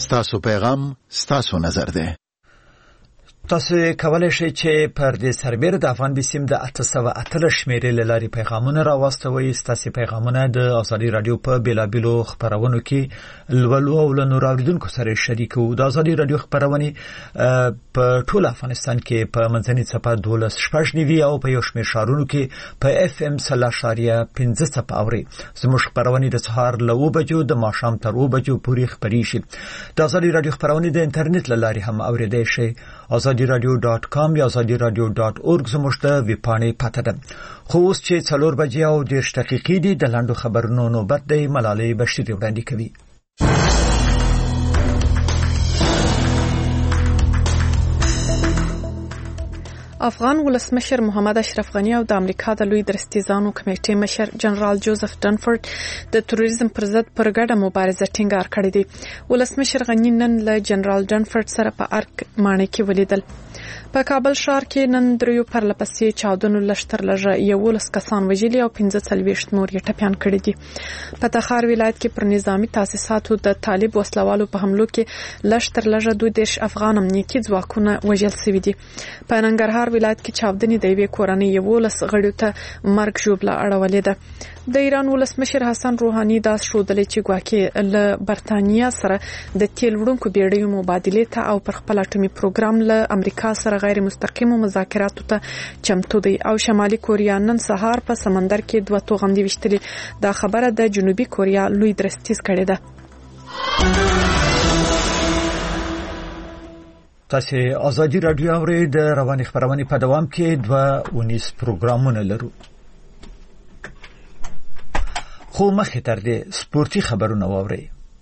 ستاسو پیغام ستاسو نظر دی. تاسو کولای شئ چې پر دې سربېر د افغان بسیم د 818 شمیرې له لارې پیغامونه راواستوئ. ستاسو پیغامونه د ازادي رادیو په بیلابیلو خبرونو کې لولو او له نور اوریدونکو سره شریکو. د ازادي رادیو خبرونه په ټول افغانستان کې په منځنۍ څپه 12.9 او په یو شمېر ښارونو کې په اف ام 0.15 څپه اوري. زموږ خبرونه د سهار له 9 بجو د ماښام تر 2 بجو پورې خبري شي. د ازادي رادیو خبرونه د انټرنیټ له لارې هم اوریدای شئ. azadiradio.com یا azadiradio.org زموږ د ویبپاڼې پته ده. خو اوس چې 4 بجې او 10 دقیقې دي د لاندو خبرونو نوبت دی. ملالۍ بشیر وړاندې کوي. افغان ولسمشر محمد اشرف غنی او د امریکا د لوی درستیزانو کمیټې مشر جنرال جوزف ډنفورد د تروریزم پر ضد پر ګډه مبارزه ټینګار کړې دي. ولسمشر غنی نن له جنرال ډنفورد سره په ارک ماڼۍ کې ولیدل. په کابل ښار کې نن دریو پرلپسې چاودنو لشتر لږه 11 کسان وژلي او 45 نور یې ټپیان کړي دي. په تخار ولایت کې پر نظامی تاسیساتو د طالب وسلوالو په حملو کې لشتر لږه 22 افغان امنیتي ځواکونه وژل شوي دي. په ننګرهار ولایت کې چاودنې د یوې کورنۍ 11 غړیو ته مرګ ژوبله اړولې ده. د ایران ولسمشر حسن روحاني دا ښودلې چې ګواکې له برتانیا سره د تیل وړونکو بیړیو مبادلې ته او پر خپل اټومي پروګرام له امریکا سره غیر مستقیمو مذاکراتو ته چمتو دی. او شمالي کوریا نن سهار په سمندر کې 2 توغندي وشتلې. دا خبره د جنوبي کوریا لوی درستیز کړې ده. تاسو ازادي رادیو اورئ. د رواني خبرونه په دوام کې 2 پروګرامونه لرو. خو مخکې تر دې سپورتي خبرونه واورئ.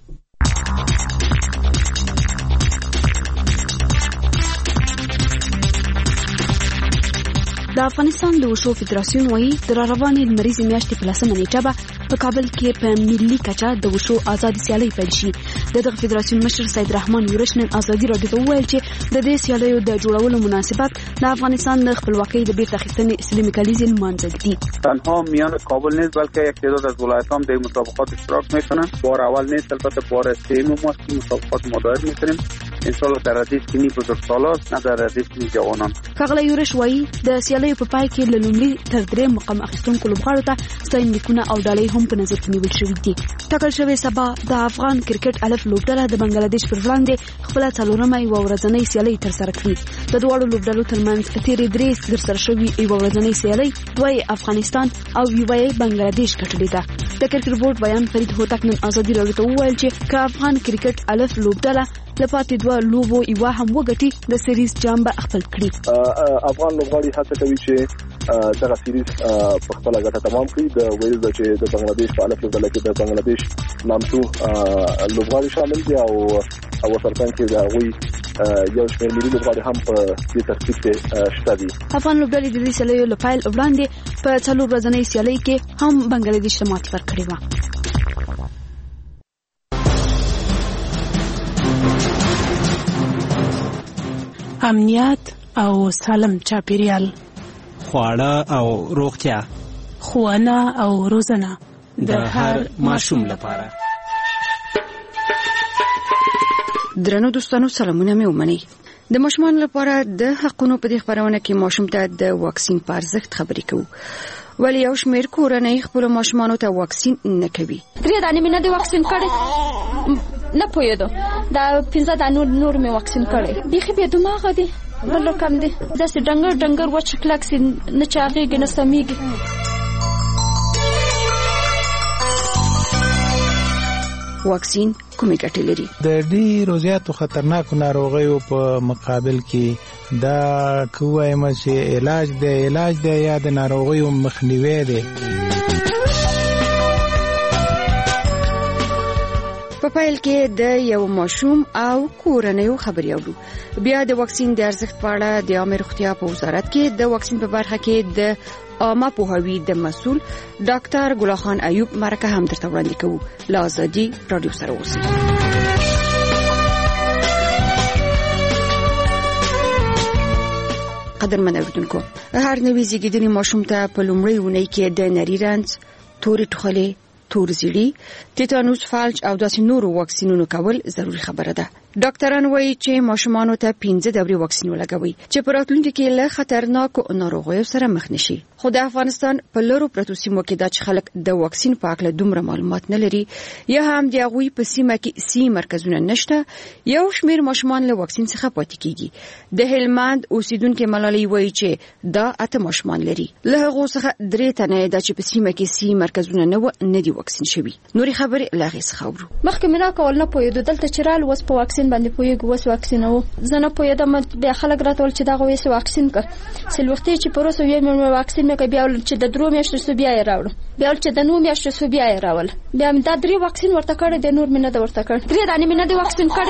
د افغانستان د وشو فدراسیون وايي د روانې لمریزې میاشتې په 10 نیټه به په کابل کې په ملي کچه د وشو آزادي سیالۍ پیل شي. دغه فدراسیون مشر سید رحمان یورش نن ازادي رادیو ته وویل چې د دې سیالیو د جوړولو مناسبت د افغانستان د خپلواکۍ د بیرته اخیستنې اسلامي کلیزې لمانځل دي. تنها میان کابل نیست بلکه یک تعداد از ولایات هم در مسابقات اشتراک میکنن. بار اول نیست، البته بار سوم ما مسابقات مدایر میکنیم. ان شاء الله در ردیف کنی بزرگسالان نه در ردیف کنی جوانان. ښاغلی یورش وایي د سیالیو په پای کې له لومړي تر درېیم مقام اخیستونکو لوبغاړو ته ستاینلیکونه او ډالۍ هم په نظر کې نیول شوي دي. ټاکل شوې سبا د افغان کرکټ الف لوبډله د بنگلادیش پر وړاندې خپله 4مه یوه ورځنۍ سیالۍ ترسره کړي. د دواړو لوبډلو ترمنځ تېرې 3 ترسره شوې یوه ورځنۍ سیالۍ 2 افغانستان او یوه بنگلادیش ګټلې ده. د کرکټ بورډ بیان فرید هوتک نن ازادي رادیو ته وویل چې که افغان کرکټ الف لوبډله له پاتې 2 لوبو یوه هم وګټي د سیریز جام به خپل کړي. افغان لوبغاړي هڅه کوي چې دغه سیریز په خپل ګټه تمام کړي. د ویل چې د بنگلادیش په الف لوبډله کې د بنگلادیش نامتو لوبغاړي شامل دي او ورسره کې د هغوی یو شمېر ملي لوبغاړي هم په دې ترتیب کې شته دي. افغان لوبډلې د دې سیالیو له پیل وړاندې په 4 ورځنۍ سیالۍ کې هم بنگلادیش ته ماتې ورکړې وه. امنیت او سالم چاپیریال، خواړه او روغتیا، ښوونه او روزنه د هر ماشوم لپاره. درنو دوستانو سلامونه مې ومنئ. د ماشومان لپاره د حقونو په دې خبرونه کې ماشوم ته د واکسین په ارزښت خبرې کوو. ولی یو شمېر کورنۍ خپل ماشومانو ته واکسین نه کوي. 3 دانې مې نه دی واکسین کړی، نه پوهېدو. دا 15 دانې نور مې واکسین کړی. بیخي بې دماغه دی، بل کم دی. داسې ډنګر وچ کلک سي، نه چاغېږي نه سمیږي. واکسین کومې ګټې لري؟ د ډېرو زیاتو خطرناکو ناروغیو په مقابل کې دا کووایم چې علاج دی یا د ناروغیو مخنیوی دی. په پیل کې د یو ماشوم او کورنۍ خبرې اورو. بیا د واکسین د ارزښت په اړه د عامه روغتیا په وزارت کې د واکسین په برخه کې د عامه پوهاوي د مسؤل ډاکټر ګل خان ایوب مرکه هم درته وړاندې کوو. له ازادي رادیو سره اوسئ. قدرمن اوریدونکو، هر نوي زیږیدلي ماشوم ته په لومړۍ اونۍ کې د نري رنځ، تورې ټوخلې، تور زیړی، تیتانوس، فالج او داسې نورو واکسینونو کول ضروری خبره ده. ډاکټران وایي چې ماشومانو ته 15 دورې واکسین ولګوي چې په راتلونکي کې له خطرناکو ناروغیو سره مخ نشي. خو د افغانستان په لورو پرتو سیمو کې دا چې خلک د واکسین په اړه دومره معلومات نه لري یا هم د هغوی په سیمه کې سی مرکزونه نشته، یو شمیر ماشومان له واکسین څخه پاتې کیږي. د هلمند اوسیدونکو ملالۍ وایي چې دا 8 ماشومان لري، له هغه څخه 3 تنه د چې په سیمه کې سی مرکزونه نه دي واکسین شوي. نوري خبرې لاغې څخه ورو. مخکې منا کول نه پوهېدو، دلته چې رال وس په واکسین باندې پوهېږو، وس واکسین وو. زه نه پوهېدم، بیا خلک راته ویل چې دغه ویس واکسین کړه. سلوختي چې پروسه وی مې واکسین مې کوي، بیا چې د 3 میاشتو سو بیا یې راوړم، بیا چې د 9 میاشتو سو بیا یې راول، بیا مې دا 3 واکسین ورته کړی، د نور مې نه د ورته کړ. 3 دانې مې نه د واکسین کړی،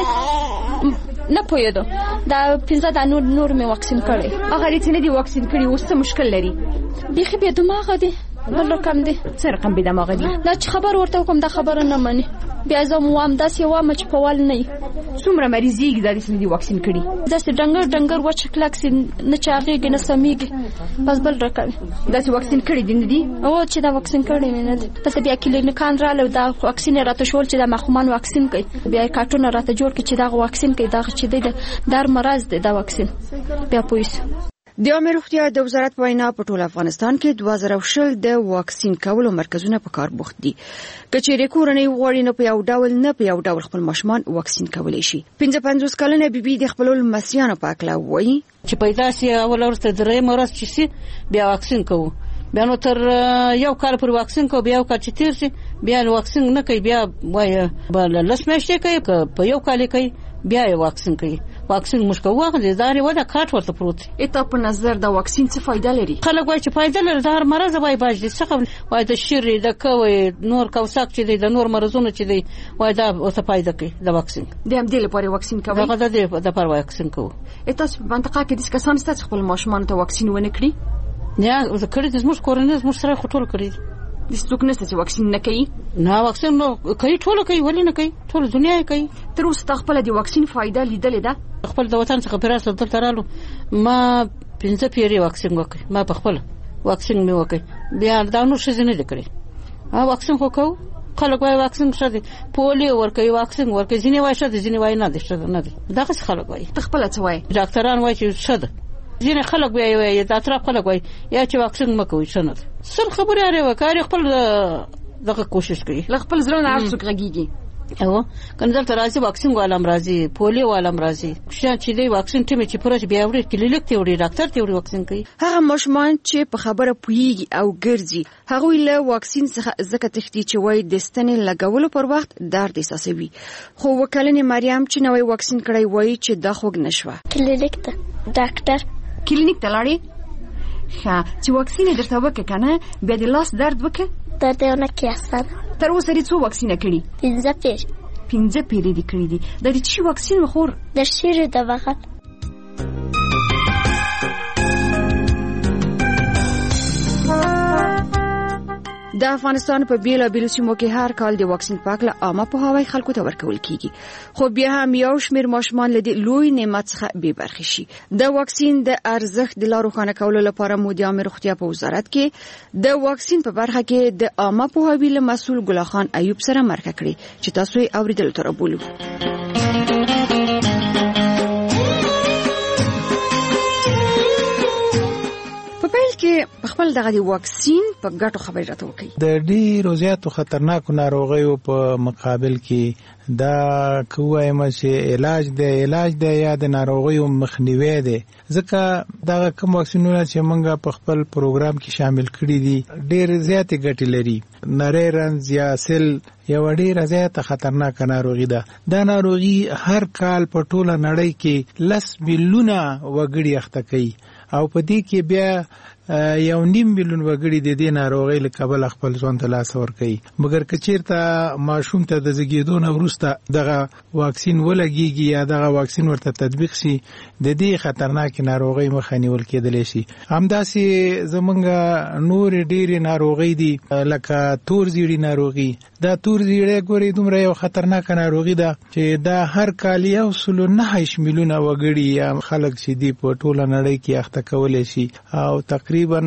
نه پوهېدو. دا 15 دانې نور مې واکسین کړی. هغه ریته نه دی واکسین کړی، اوس څه مشکل لري؟ بیخي به دماغ دی، بل رقم دی. څه رقم به دماغ دی؟ دا چې خبر ورته کوم دا خبره نه مانی، بیا زه مو هم داسې وام چې په وال نه. څومره مریضیږي دا چې دی واکسین کړی؟ داسې ډنګر وچ کلاکس نه چاغېږي نه سمېږي، بس بل رقم. داسې واکسین کړی دی نه دی؟ او چې دا واکسین کړی نه دی. دلته بیا کلینیکان رااله، دا واکسین راته شول چې دا مخمن واکسین کوي، بیا کارتونه راته جوړ کړي چې دا واکسین کوي، دا چې دی در مرز دی دا واکسین. بیا پولیس د عامه روغتیا د وزارت وینا په ټول افغانستان کې 2020 د واکسین کولو مرکزونه په کار بوخت دي. کچېرې کورنۍ وغواړي نه په یو ډول خپل ماشومان واکسین کولی شي. 55 کلنه بیبي د خپل لمسیانو په اړه وایي چې پیدا سي اول ورته درې مرز چې سي بیا واکسین کوو، بیا نو تر یو کال پر واکسین کوو، بیا وکړي چې تیر سي بیا واکسین نه کوي، بیا وایي بل لسمشته کوي په یو کال کوي، بیا یې واکسین کوي. واکسین مشکو واغلی زاري ودا کارت ورته پروت. اته په نظر دا واکسین څه فائدہ لري؟ خلک وایي چې فائدہ لري، د هر مرز وایي باج دي څه وایي د شری د کوي نور کوساک چې د نور مرزونو چې دی وایي دا اوسه فائدہ کوي د واکسین. د هم دې لپاره واکسین کوي؟ هغه د دې لپاره واکسین کوي. اته په منطقه کې د کسان ست خپل ماشومان ته واکسین ونه کړی؟ نه زه کړی د موږ کورنۍ موږ سره خټول کړی. د څوک نشته چې واکسین نه کوي؟ نه واکسین نو کوي، ټول کوي، ولې نه کوي؟ ټول دنیا یې کوي. تر اوسه خپل د واکسین فائدہ لیدلې ده؟ خپل د وطن څخه پراسه دلته رالو ما 15 پیری واکسین وکړ، ما په خپل واکسین مې وکړ، بیا دا نور څه نه کړی. واکسین خو کو خلک وایي واکسین څه دی، پولیو ورکوي، واکسین ورکوي، ځینې وایي څه دی، ځینې وایي نه دی، څه نه دی. دا څه خلک وایي؟ خپل څه وایي؟ ډاکټران وایي چې څه دی، ځینې خلک وایي دا اطراف خلک وایي یا چې واکسین مکوي څه نه دی. سر خبرې اړه وکړي، خپل دغه کوشش کوي، خپل ځلون هر څوک غږیږي. او کنه دلته راځي واکسین والام راځي، پولیو والام راځي، چې دی واکسین ټیم چې پروژ بیا وړي کلینیک ته وړي، ډاکټر ته وړي واکسین کوي. هغه ماشومان چې په خبره پوهیږي او ګرځي هغه له واکسین څخه ځکه تختی چې وای د ستنې لګولو پر وخت درد احساسوي. خو وکلنې مریم چې نوې واکسین کړی وای چې دا خوګ نشوه. کلینیک ته ډاکټر کلینیک ته لاړې؟ ښه چې واکسین درته وکړه کنه بیا د لاس درد وکړه؟ درد یې نه کیسه. تر اوسه دې څو واکسین کړي؟ 15 پیری دي کړی دي. د دې چې واکسین وخور د شری د وخت د افغانستان په بیلابیلو سیمو کې هر کال د واکسین پاکله عامه پوهاوی خلکو ته ورکول کیږي، خو بیا هم یو شمیر ماشومان له دې لوی نعمت څخه بې برخې شي. د واکسین د ارزښت د لا روښانه کولو لپاره مو د عامه روغتیا په وزارت کې د واکسین په برخه کې د عامه پوهاوي له مسؤل ګل خان ایوب سره مرکه کړې چې تاسو یې اوریدل تر بولو. کې خپل دغه واکسین په ګټو خبرې راته وکړي. د ډیرو زیاتو خطرناکو ناروغیو په مقابل کې دا کووایم چې علاج دی یا د ناروغیو مخنیوي دی. ځکه دا کوم واکسینونه چې موږ په خپل پروګرام کې شامل کړي دي ډیر زیاتې ګټې لري. نری رنځ یا سل یو ډیره زیاته خطرناک ناروغي ده. دا ناروغي هر کال په ټوله نړۍ کې 10 میلیونه وګړي اخته کوي او په دې کې بیا 1.5 میلیون وګړي د دې ناروغۍ له کبله خپل ژوند ته لاس ورکوي. مګر که چیرته ماشوم ته د زیږیدو نه وروسته دغه واکسین ولګیږي یا دغه واکسین ورته تطبیق شي د دې خطرناک ناروغۍ مخه نیول کېدلی شي. همداسې زمونږ نور ډېرې ناروغۍ دي لکه تور زیړي ناروغي. دا تور زیړی ګورې دومره یو خطرناک ناروغي ده چې دا هر کال 1.9 میلیونه وګړي یا خلک چې دي په ټوله نړۍ کې اخته کولی شي او تقریبا تقریبا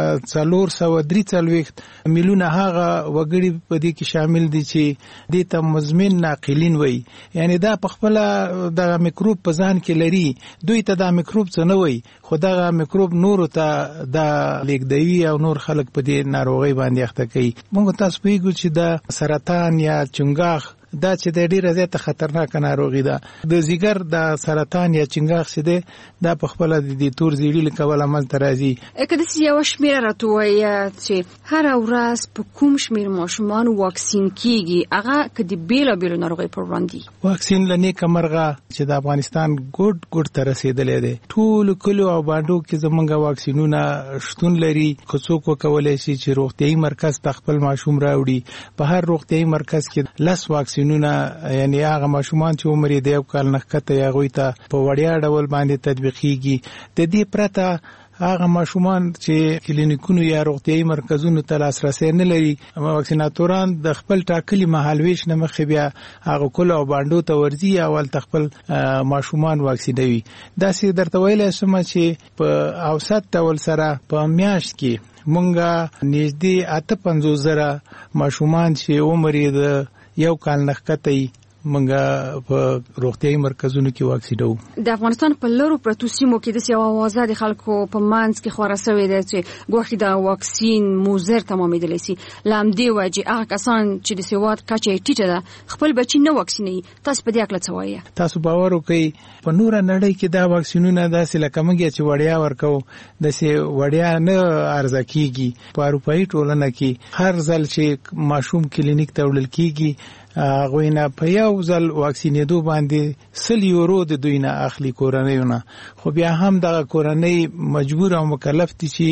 443 میلیونه هغه وګړي په دې کې شامل دي چې د ته مزمن ناقلین وي، یعنی دا په خپل د میکروب په ځان کې لري، دوی ته دا میکروب څه نه وي، خو دا میکروب نور ته دا لیکدوي او نور خلک په دې ناروغي باندې اخته کوي. موږ تاسو پیګو چې دا سرطان یا چنګاخ دا چې د ډیره زیاته خطرناک ناروغي ده. د ځیګر د سرطان یا چنګاخ څه ده دا په خپل د تور زیړي لکول عمل ترازی. کله چې یو شمیر راټوي چې هر ورځ په کوم شمیر ماشومان واکسین کیږي، هغه کدي بیل ناروغي پر وړاندې واکسین لنی کمرغه چې د افغانستان ګډ تر رسیدلې ده. ټول کلو او باندو کې زمونږ واکسینونه شتون لري. څوک کولای شي چې روغتيایي مرکز ته خپل ماشوم راوړي. په هر روغتيایي مرکز کې لس واکسینونه، یعنی هغه ماشومان چې عمر یې د 1 کال نه کته یا غوي ته په وړیا ډول باندې تطبیقيږي. د دې پرته هغه ماشومان چې کلینیکونو یا روغتيایي مرکزونو ته لاسرسي نه لري، واکسیناتوران د خپل ټاکلي مهالويش نه مخې بیا هغه کول او باندو ته ورځي اول خپل ماشومان واکسینوي. دا سي درته ویل سم چې په اوسط ډول سره په میاشت کې مونږه نږدې 58,000 ماشومان چې عمر یې د 1 کال نه کته منګه په روغتيایي مرکزونو کې واکسینو. د افغانستان په لورو پروتو سیمو کې د سیاو اوازه د خلکو په مانس کې خورا سوي دي چې ګوخي دا واکسین موزر تمامېدلی سي. لامدي وجه هغه کسان چې د سیواد کچې ټیټه ده خپل بچی نه واکسیني. تاسو په دې اړه څه وایي؟ تاسو باور وکړئ په نور نړۍ کې دا واکسینونه داسې لکه موږ چې وړیا ورکو داسې وړیا نه ارزه کیږي. په اروپאי ټولنه کې هر ځل چې ماشوم کلینیک ته وړل کیږي غوینه په یو ځل واکسینېدو باندې 100 یورو د دوی نه اخلي کورنیونه. خو بیا هم د کورنۍ مجبور او مکلف دي چې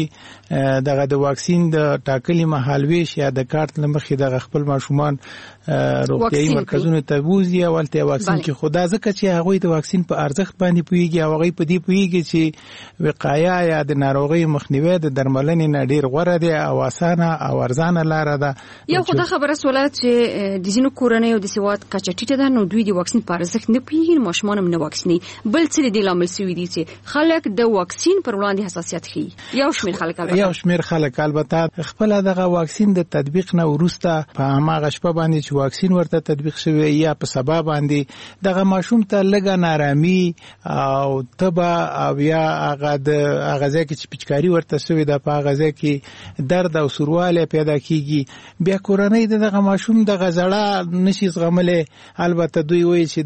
دغه د واکسین د ټاکلي مهالويش یا د کارت لمخې د خپل ماشومان روغتيایي مرکزونو ته بوزي او ولته واکسین کې خدا ځکه چې هغه د واکسین په ارزښت باندې پويږي او هغه په دې پويږي چې وقایه یا د ناروغي مخنیوي د درملنې نه ډیر غوره دي او اسانه او ارزانه لار ده. یو خدای خبره سولات چې د زینو کورنۍ او د سیواد کچټیټه ده نو دوی د واکسین په ارزښت نه پوهیږي، ماشومان هم نه واکسیني. بل څه د لامل سوي دي چې خلک د واکسین پر وړاندې حساسیت ښيي. یو شمیر خلک البته خپل دغه واکسین د تطبیق نه ورسته په هغه شپه باندې چې واکسین ورته تطبیق شوی یا په سبا باندې دغه ماشوم ته لګا نارامي او تبا او یا هغه د اغازه کې چې پچکاری ورته شوی د په اغازه کې درد او سرواله پیدا کیږي. بیا کورنۍ دغه ماشوم د غزړه نشي زغمله. البته دوی وایي چې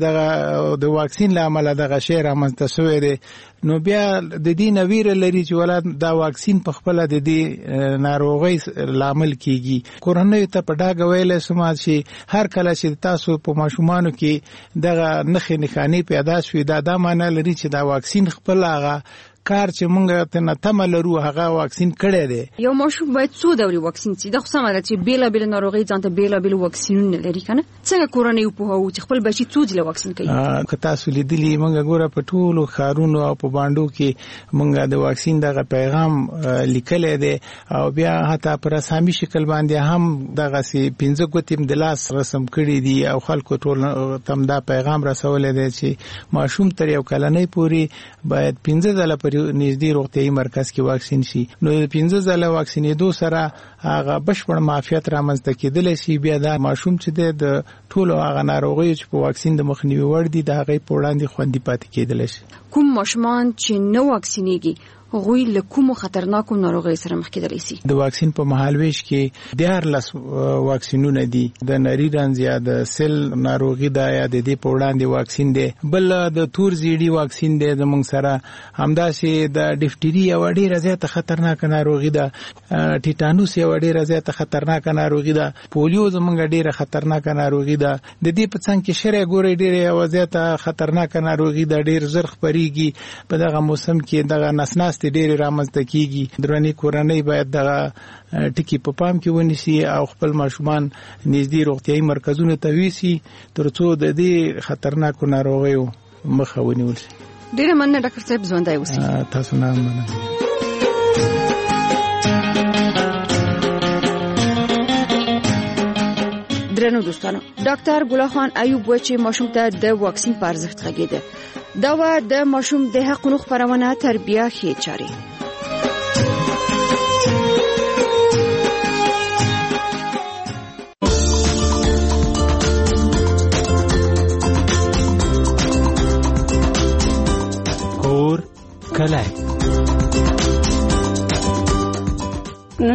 د واکسین لامل دغه شی رامنځته شوی دی. نو بیا د دې نویر لري چې ولادت دا واکسین په خپل د دې ناروغي لامل کیږي. کورنۍ ته په ډاګه ویل سم چې هر کله چې تاسو په ماشومانو کې دغه نخې نښانې پیدا شوي دا معنی لري چې دا واکسین خپل هغه کار چې مونږ ته نه تمه لرو هغه واکسین کړی دی. یو ماشوم باید څو ډول واکسین شي. د خو سمه ده چې بیل ناروغي ځانته بیل واکسینونه لري کنه. څنګه کورنۍ په هو چې خپل بچی څو ځله واکسین کوي؟ که تاسو لیدلی مونږ ګوره په ټولو خارونو او په باندو کې مونږ د واکسین دغه پیغام لیکل دی او بیا حتی پر رسمي شکل باندې هم دغه سي 15 ګوتیم د لاس رسم کړی دی او خلکو ټول تم دا پیغام رسول دی چې ماشوم تر یو کلنۍ پوري باید 15 ځله نږدې روغتيایي مرکز کې واکسین شي. نو 15 ځله واکسینېدو سره هغه بشپړ معافیت رامنځته کېدل شي. بیا دا ماشوم چې د ټولو هغه ناروغیو چې په واکسین د مخنیوي وړ دي د هغه په وړاندې خوندي پاتې کېدل شي. کوم ماشومان چې نو واکسینېږي غوی له کوم خطرناکو ناروغیو سره مخ کېدلی شي؟ د واکسین په مهالويش کې 14 واکسینونه دي. د نری رنځ یا د سل ناروغي دا یا د دې په وړاندې واکسین دی. بل د تور زیړي واکسین دی زموږ سره. همداسې د ډیفتری او ډیره زیاته خطرناک ناروغي ده. ټیټانوس یو ډیره زیاته خطرناک ناروغي ده. پولیو زموږ ډیره خطرناک ناروغي ده. د دې په څنګ کې شری ګورې ډیره زیاته خطرناک ناروغي ده. ډیر زر خبريږي په دغه موسم کې دغه نسناس ډېر رامنځته کیږي. درنې کورنۍ باید دغه ټکی په پام کې ونیسي او خپل ماشومان نږدې روغتيایي مرکزونو ته ویسي ترڅو د دې خطرناکو ناروغیو مخه ونیول شي. ډېر مننه ډاکټر صاحب، ژوندی اوسئ. تاسو نه مننه. درنو دوستانو، ډاکټر ګل خان ایوب و چې ماشوم ته د واکسین په ارزښت غږیده. دا و د ماشوم د حقوقو خبرونه تربیه خې چاري.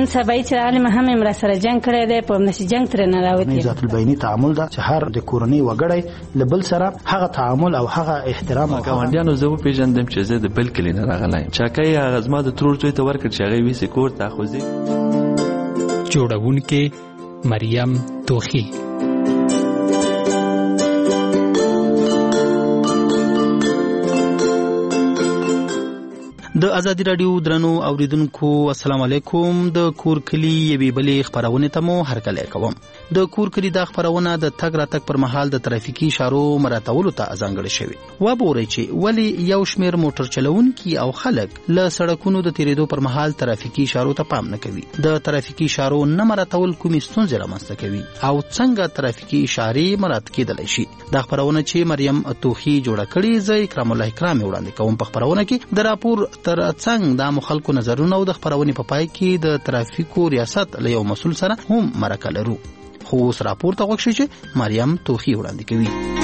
سبای چې عالم هم امر سره جنگ کړی دی په نشي جنگ تر نه راوتی ذات البینی تعامل دا چې هر د کورنۍ وګړی لبل سره هغه تعامل او هغه احترام او ګاونډیانو زه پیژندم چې زه د بل کلی نه راغلی چاکای هغه زما د ترور څوی ته ورکړ چې هغه ویسي کور ته خوځي. جوړونکې مریم توخی. د ازادي رادیو درنو اوریدونکو السلام علیکم. د کور کلی یوې بلې خبرونه ته مو هرکلی کوم. د کور کلی د خبرونه د تګ راتګ پر مهال د ترافیکي اشارو مراتولو ته ځانګړې شوی. وګورئ چې ولی یو شمیر موټر چلونکي او خلک له سړکونو د تیریدو پر مهال ترافیکي اشارو ته پام نه کوي. د ترافیکي اشارو نه مراتول کومې ستونزې رامنځته کوي او څنګه ترافیکي اشارې مراعات کېدلی شي. دا خبرونه چې مریم توخی جوړه کړې زه اکرام الله اکرامي وړاندې کوم. په خبرونه کې د راپور تر څنګ د مخالکو نظرونه او د خبرونې په پای کې د ترافیکو ریاست له یو مسول سره هم مرکه لرو. خو اوس راپور ته غوښتل چې مریم توخی وړاندې کوي.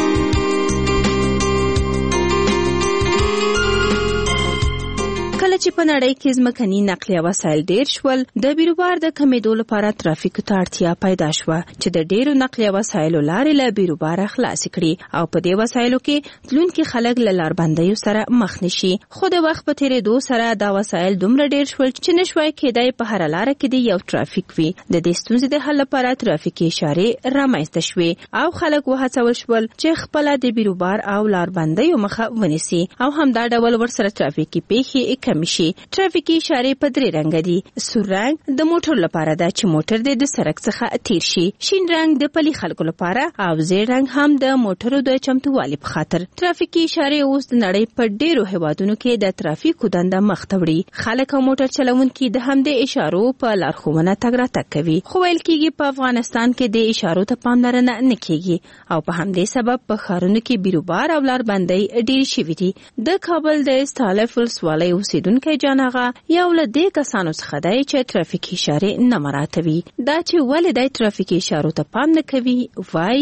کله چې په نړۍ کې ځمکني نقلیه وسایل ډیر شول د بیروبار د کمیدو لپاره ترافیک ته اړتیا پیدا شوه چې د ډیرو نقلیه وسایلو لارې له بیروبار خلاص کړي او په دې وسایلو کې تلونکي خلک له لاربندیو سره مخ نشي. خو د وخت په تیریدو سره دا وسایل دومره ډیر شول چې نشوای کېدای په هر لار کې د یو ترافیک وي. د دې ستونزې د حل لپاره ترافیکي اشارې رامنځته شوې او خلک وهڅول شول چې خپل د بیروبار او لاربندیو مخه ونیسي او همدا ډول ورسره ترافیکي پیښې کمیشي. ترافیکي اشارې په درې رنګ دي. سور رنګ د موټر لپاره ده چې موټر د سړک څخه تیر شي. شین رنګ د پلي خلکو لپاره او زیړ رنګ هم د موټرو د چمتووالي په خاطر. ترافیکي اشارې اوس د نړۍ په ډیرو هیوادونو کې د ترافیکو دنده مخ ته وړي. خلک او موټر چلونکي د همدې اشارو په لارښوونه تګ راتګ کوي. خو ویل کېږي په افغانستان کې د اشارو ته پاملرنه نه کېږي او په همدې سبب په ښارونو کې بیروبار او لاربندۍ ډېرې شوي دي. د کابل د استالف ولسوالۍ اوسیدونکی جان آغا یو له دې کسانو څخه دی چې ترافیکي اشارې نه مراعاتوي. دا چې ولې دی ترافیکي اشارو ته پام نه کوي وای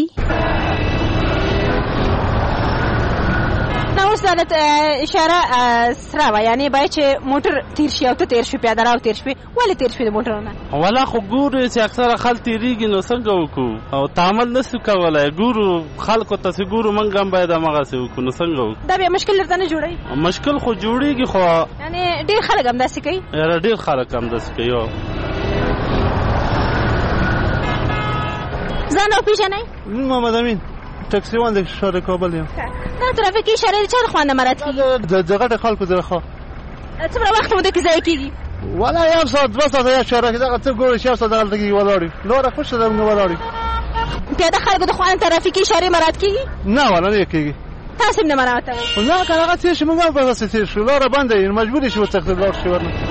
اوس دا اشاره سره وه یعنې باید چې موټر تیر شي او ته تیر شي پیاده رو تیر شوې ولې تیر شوې د موټرونه والا خو ګورو چې اکثره خلک تیریږي نو څنګه وکړو او تعامل نسو کولی ګورو خلکو ته چې ګورو موږ هم باید همغسې وکړو نو څنګه وکړو دا بیا مشکل درته نه جوړوي مشکل خو جوړېږي خو یعنې ډېر خلک همداسې کوي یاره ډېر خلک همداسې کوي ځان وپېژنئ محمد امین ټکسیوان د ښار کابل یم. دا ترافیکي اشارې د چا د خوا نه مراعات کېږي؟ د غټو خلکو د خوا. څومره وخت مو دې کې ضایع کېږي؟ والا یو ساعت دوه ساعته یا اشاره کې دغه څه ګورې چې یو ساعت دغلته کېږي ولاړ وي نوره خوښه ده موږ ولاړ وي. پیاده خلکو د خوا نه ترافیکي اشارې مراعات کېږي؟ نه والا نه کېږي. تاسو هم نه مراعاتوئ؟ نه که هغه تېر شي موږ هم په هغسې تېر شو لاره بنده وي مجبور یې شي وتښتېد لاړ شي ورنه.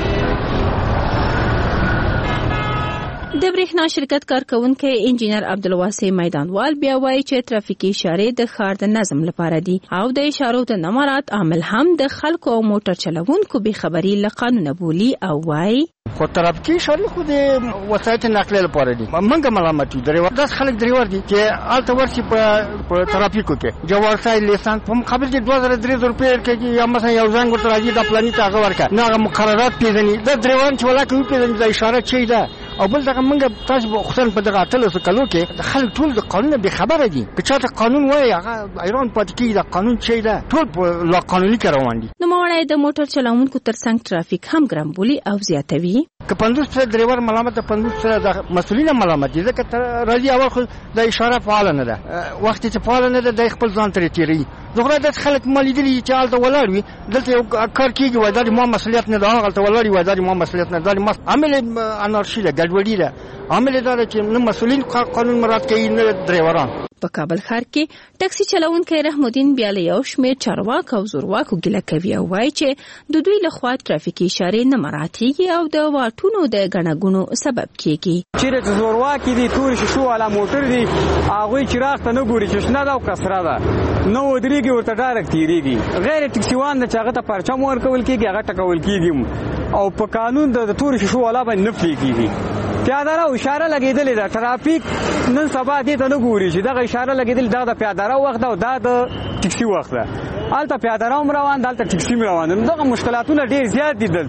د برېښنا شرکت کارکونکي انجینر عبدالواسع میدانوال بیا وایي چې ترافیکي اشارې د ښار د نظم لپاره دي او د اشارو د نه مراعات عامل هم د خلکو او موټر چلوونکو بېخبري له قانونه بولي او وایي خو ترافیکي اشارې خو د وسایط نقلیه لپاره دي. موږ ملامت یو درېور داسې خلک درېور دي چې هلته ورشي په ترافیکو کې جواز صاحب لیسانس په مقابل کې 2300 روپۍ ورکوي یا مثلا یو زنګ ورته راځي دا فلاني ته هغه ورکړه نه هغه مقررات پېژني دا درېوران چې ولاکه وپېژني دا اشاره چی ده او بل دغه موږ تاسو خصوصا په دغه 18 کلو کې د خلک ټول د قانون به خبره دي که چاته قانون وایي هغه ایران پاتې کېږي د قانون چی ده ټول په لا قانوني کې روان دي. نوموړی د موټر چلوونکو ترڅنګ ترافیک هم ګرم بولي او زیاتوي که 50% ډرایور ملامت ده 50% د مسؤلین ملامت دي ځکه راځي اول خو د اشاره فعال نه ده وخت چې فعال نه ده د خپل ځان ترې تیری زغره د خلک مالیدلی چې حالت ولاړ وي دلته یو کار کیږي وای دا ما مسؤلیت نه ده هغه ته ولاړ وي دا ما مسؤلیت نه ده ما عمل انارشي ده ګډوډي ده عمل دا چې نه مسؤلین قانون مراعات کوي نه ډرایوران. په کابل ښار کې ټکسي چلوونکی رحم الدین بیا له یو شمېر چارواکو او زورواکو ګیله کوي او وایي چې د دوی لخوا ترافیکي اشارې نه مراعاتېږي او د واټونو د ګڼه ګوڼو سبب کېږي. چیرې چې زورواکي دي تورې شیشو والا موټر دي هغوی چراغ ته نه ګوري چې شنه ده او که سره ده نه ودرېږي ورته ډایرکټ تېرېږي. غیر ټکسیوان ده چې هغه ته پرچم ورکول کېږي هغه ټکول کېږي او په قانون د تورې شیشو والا باندې نه پرې کېږي. پیاده رو اشاره لګېدلې ده ترافیک نن سبا دې ته نه ګوري چې دغه اشاره لګېدلې دا د پیاده رو وخت ده او دا د ټکسي وخت ده هلته پیاده رو هم روان ده هلته ټکسي هم روان ده نو دغه مشکلاتونه ډېر زیات دي دلته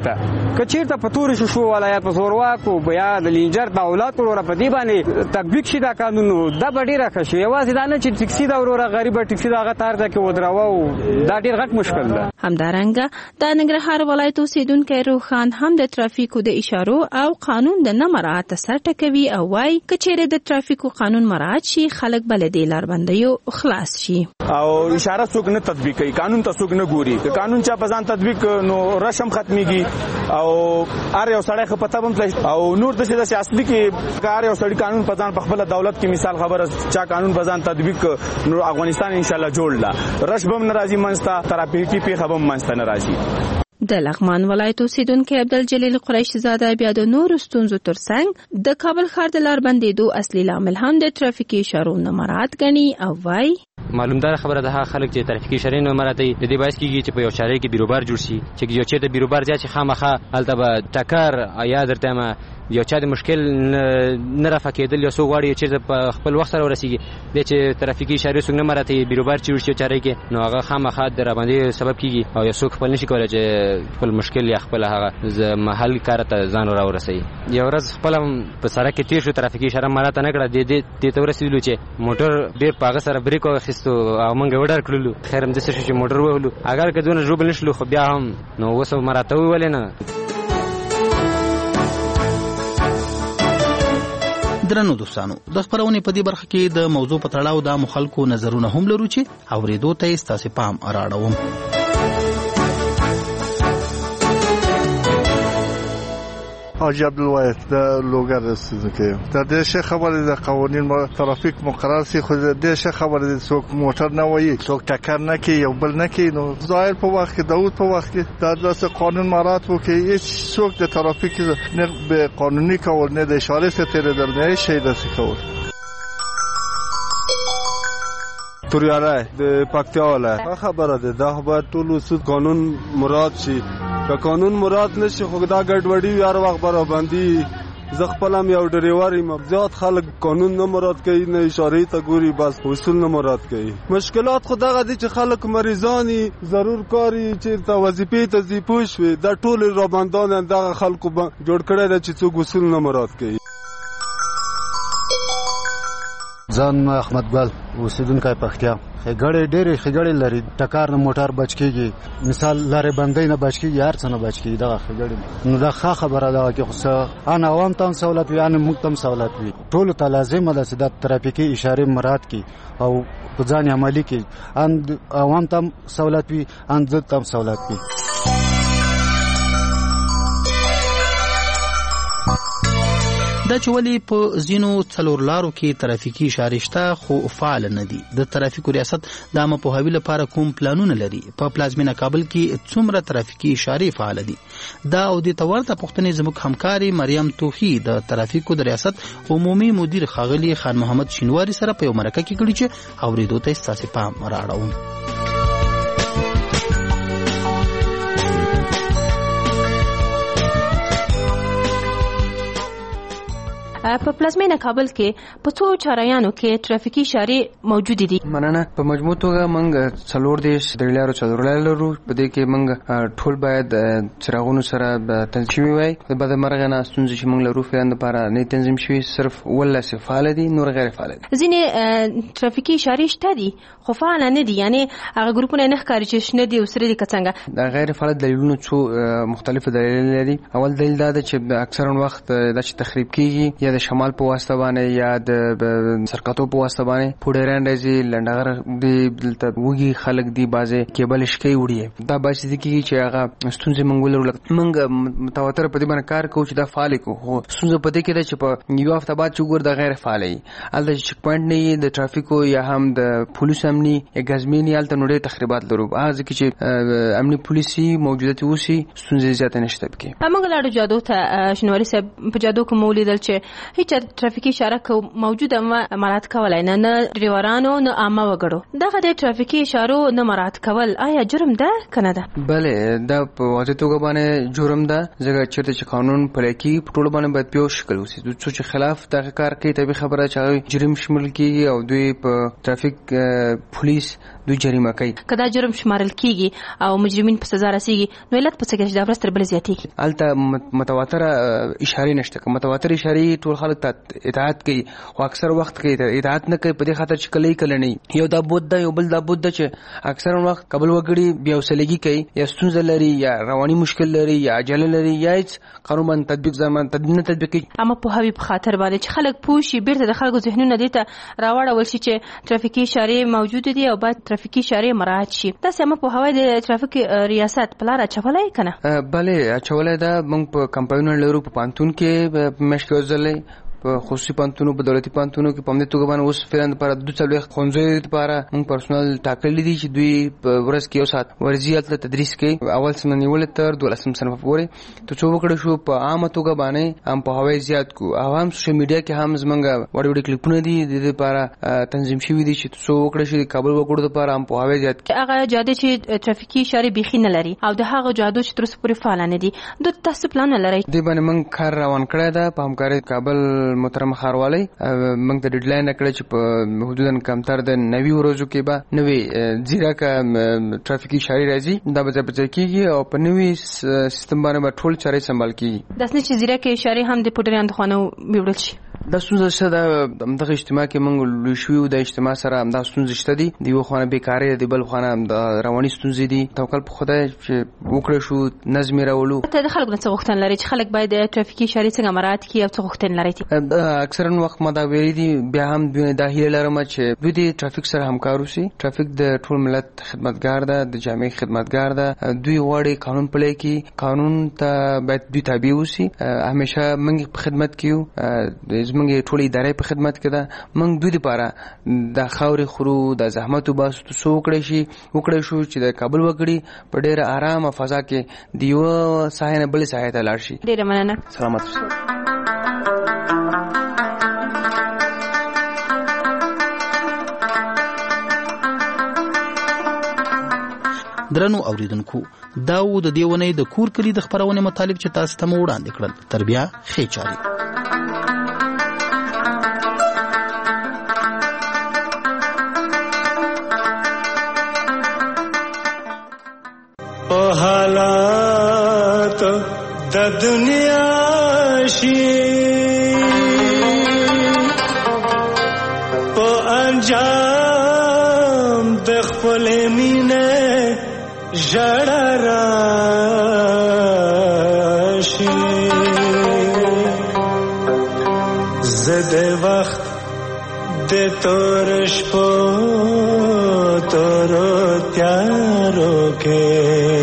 کچیرته په تور شو ولا یا په زورواکو بیا د لینجر د اولاد وروره په دی باندې تطبیق شي دا قانون دا ډیره ښه شي یوازې دا نه چې ټیکسي دا وروره غریب ټیکسي دا غا تار کې ودراوه دا ډیر غټ مشکل ده. همدارنګه د ننګرهار ولایت اوسیدونکو روخان هم د ترافیکو د اشارو او قانون د نه مراعات سر ټکوي او وايي کچېره د ترافیکو قانون مراعات شي خلک بل دې لاربندیو خلاص شي او اشاره څوک نه تطبیق کوي قانون ته څوک نه ګوري قانون چا په ځان تطبیق نو رشم ختميږي او ار یو سړی خو پته هم او نور د څه اصلي کې کار یو سړی قانون په ځان په خپل دولت کې مثال خبره چا قانون په ځان تطبیق نو افغانستان ان شاء الله جوړ لا رشبم ناراضي منستا ترافیکي په خبم منستا ناراضي. د لغمان ولایت اوسیدونکو عبدالجلیل قریشي زاده بیا د نور ستونزو ترڅنګ د کابل ښار د لار بندیدو اصلي لامل هم د ترافیکي اشارو نه مراعات ګڼي او وايي معلومدار خبره ده خلک چې ترافیکي اشارې نه مراعاتوي د دې باعث کیږي چې په یو چارې کې بیروبار جوړ شي چې یو چیرته بیروبار زیات شي خامخا هلته به ټکر یا درته یو چا د مشکل نه رافع کېدل یو څو غواړي چې په خپل وخت سره ورسیږي د چې ترافیکي اشارې څنګه مراعاتوي بیروبار جوړ شي چارې کې نو هغه خامخا د راباندې سبب کیږي او یو څوک خپل نشي کولای چې خپل مشکل یا خپل هغه محل کار ته ځان راورسي. یو ورځ خپل په سړک کې تیر شو ترافیکي اشاره مراعات نه کړه د ته ورسېدلو چې موټر ډېر پاغه سره بریک واخیستو او موږ وډر کړلو خیر هم د څه چې موټر وهلو اگر که دونه جوړ نشلو خو بیا هم نو وسو مراعاتوي ولې نه. درنو دوستانو د خبرونې په دې برخه کې د موضوع په تړاو د مخالکو نظرونه هم لرو چې اوریدو ته ستاسو پام اراړوم. حاجی عبدالواحد د لوګر رسیدونکو د دې شه خبره د قوانین ترافیک مقرر سي خو د دې شه خبره د څوک موټر نه وایي څوک ټکر نه کوي یو بل نه کوي نو ظاهر په وخت کې داود په وخت کې د داسې قانون مراعات وکړي هیڅ څوک د ترافیک نه به قانوني کول نه د اشاره ستاره درنه شي داسې کول. توریاله د پکتیاله خبره ده دا باید ټول اصول قانون مراد شي که قانون مراد نشي خو دا ګډوډي هر وخت برابندي زه خپل هم یو ډریور یم زیات خلک قانون نه مراد کوي نه اشاره ته ګوري بس اصول نه مراد کوي. مشکلات خو دغه دي چې خلک مریضانی ضرور کاری چې ته وظیفې ته ځي پوه شوې دا ټول رابندان دغه خلکو جوړ کړی ده چې څوک اصول نه مراد کوي. ځان احمد ګل اوسیدونکی پکتیا خګړې ډېرې خګړې لري ټکر نه موټر بچ کیږي مثال لارې بندۍ نه بچ کیږي هر څه نه بچ کیږي دا خګړې نو دا ښه خبره ده چې خو انا عوام ته سہولت وي ان موږ ته سہولت وي ټول ته لازم ده چې د ترافیکي اشارې مراعات کی او په ځان عملي کی ان عوام ته سہولت وي ان ځ ته سہولت وي. دا چې ولې په ځینو څلور لارو کې ترافیکي اشارې شته خو فعال نه دي. د ترافیکو ریاست د عامه پوهاوي لپاره کوم پلانونه لري؟ په پلازمینه کابل کې څومره ترافیکي اشارې فعال دي؟ دا او د تورته پښتنې زموږ همکاري مریم توخی د ترافیکو د ریاست عمومي مدیر خاغلی خان محمد شینواری سره په یو مرکه کې کړي چې اوریدو ته ستاسو پام راړوم. په پلازمینه کابل کې په څو چارایانو کې ترافیکي اشارې موجود دي. مننه. په مجموع توګه موږ څلور دیش درلارو څلورلارو لرو په دې کې موږ ټول باید څراغونو سره تنظیم وي. د بده مرغه نه ستونزې چې موږ لرو فعلا لپاره نه تنظیم شوي صرف ولا فعال دي نور غیر فعال دي. ځینې ترافیکي اشارې شته دي خو فعال نه دي یعنی هغه ګروپونه نه ښکاري چې شنه دي او سره دي څنګه. دا غیر فعال دلیلونه څو مختلف دلیل لري. اول دلیل دا ده چې اکثرا وخت د تخریب کیږي د شمال په واسطه باندې یا د سرکټو په واسطه باندې پوډران راځي لندغه د وګي خلک دی بازه کیبل شکی وړي دا باسي دي چې هغه ستونزې منګول متواتر په دې باندې کار کوي چې دا فعال کو خو ستونزه په دې کې ده چې په یو هفته بعد چې ګور د غیر فعالي ال د چک پوینټ نه د ترافیکو یا هم د پولیس امني یا غزمینی ال ته نوړې تخریبات لرو هغه چې امني پولیسي موجودیت اوسي ستونزې زیات نشته پکې. موږ لاړو جادو ته شنواری صاحب په جادو کې مولیدل چې هیڅ ترافیکي اشاره موجوده مراعات کولای نه ډرایورانو نه عامه وګړو دغه د ترافیکي اشارو نه مراعات کول آیا جرم ده کنه ده؟ بله دا په واضح توګه باندې جرم ده ځکه چېرته چې قانون پلی کېږي په ټولو باندې باید په یو شکل وسي. څوک چې خلاف دغه کار کوي طبیعي خبره چې هغوی جرم شمول کېږي او دوی په ترافیک پولیس دوی جریمه کوي. که دا جرم شمارل کېږي او مجرمین په سزا رسېږي نو علت په څه کې چې دا ورځ تر بلې زیاتېږي؟ هلته متواتره اشارې نشته. که متواتر اشارې ټول خلک ته اطاعت کوي خو اکثر وخت کې اطاعت نه کوي په دې خاطر چې کله نه یو دا بود ده یو بل دا بود ده چې اکثر وخت قبل وګړي بیا وسلګي کوي یا ستونزه لري یا رواني مشکل لري یا عجله لري یا هیڅ قانون تطبیق ځان تطبیق کوي. اما په هوی په خاطر باندې چې خلک پوه شي بیرته د خلکو ذهنونه دې ته راوړول شي چې ترافیکي اشارې موجود دي او باید ترافیکي اشارې مراعات شي. تاسو هم په هوی د ترافیک ریاست په لار اچولای کنه؟ بله اچولای دا موږ په کمپاینونو لرو په پانتون کې مشکل وزلې په خصوصي پانتونو په دولتي پانتونو کې په همدې توګه باندې اوس فعلا لپاره 240 ښوونځیو لپاره موږ پرسونل ټاکلي دي چې دوی په ورځ کې 1 ساعت ورزي هلته تدریس کوي اول صنف نیولې تر 12 صنف پورې. ته څه وکړو شو په عامه توګه باندې هم په هوای زیات کو او هم سوشل میډیا کې هم زمونږ وړ کلیپونه دي د دې لپاره تنظیم شوي دي چې څه وکړو شي کابل وګړو لپاره هم په هوای زیات کې هغه جاده چې ترافیکي اشارې بيخي نه لري او د هغه جادو چې تر اوسه پورې فعال نه دي د تاسو پلان نه لري. دې باندې موږ کار روان کړی دا په همکارۍ کابل محترم ښاروالۍ موږ د ډیډلاین کړی چې په حدوداً کمتر د 90 ورځو کې به نوې ځیرکه ترافیکي اشارې راځي دا به ځای کېږي او په نوې سیستم باندې به ټول چارې سمبال کېږي. داسې نه چې ځیرکه اشارې هم د پټریان د خانو بیوړل شي. دا ستونزه شته د همدغه اجتماع کې موږ لوی شوي د اجتماع سره همدغه ستونزې شته دي. د یوه خوا نه بېکارۍ د بل خوا نه د رواني ستونزې دي. توکل په خدای چې وکړی شو نظم یې راولو. ته د خلکو نه څه غوښتنه لري چې خلک باید ترافیکي اشارې څنګه مراعات کړي او څه غوښتنې لري؟ اکثرا وخت ما دا ویلي دي بیا هم دوی دا هیله لرم چې دوی د ترافیک سره همکار وشي. ترافیک د ټول ملت خدمتګار ده د جامعې خدمتګار ده. دوی غواړي قانون پلی کړي قانون ته باید دوی تابع وشي. همیشه موږ په خدمت کې یو زموږ ټولې ادارې په خدمت کې ده. موږ دوی لپاره د خاورې خورو د زحمت وباسو څه وکړی شو چې د کابل وګړي په ډېره ارامه فضا کې د یوه ساحې نه بلې ساحې ته لاړ شي. ډېره مننه. سلامت اوسئ. درنو اوریدونکو دا و د دې ونې د کور کلی د خبرونه مطالب چې تاسو ته وړاندې کړل. تر بیا ښې چاري. په حالات د دنیا شي په انجام د خپل مینه ژړا راشي زده وخت د تور شپو تور تیارو کې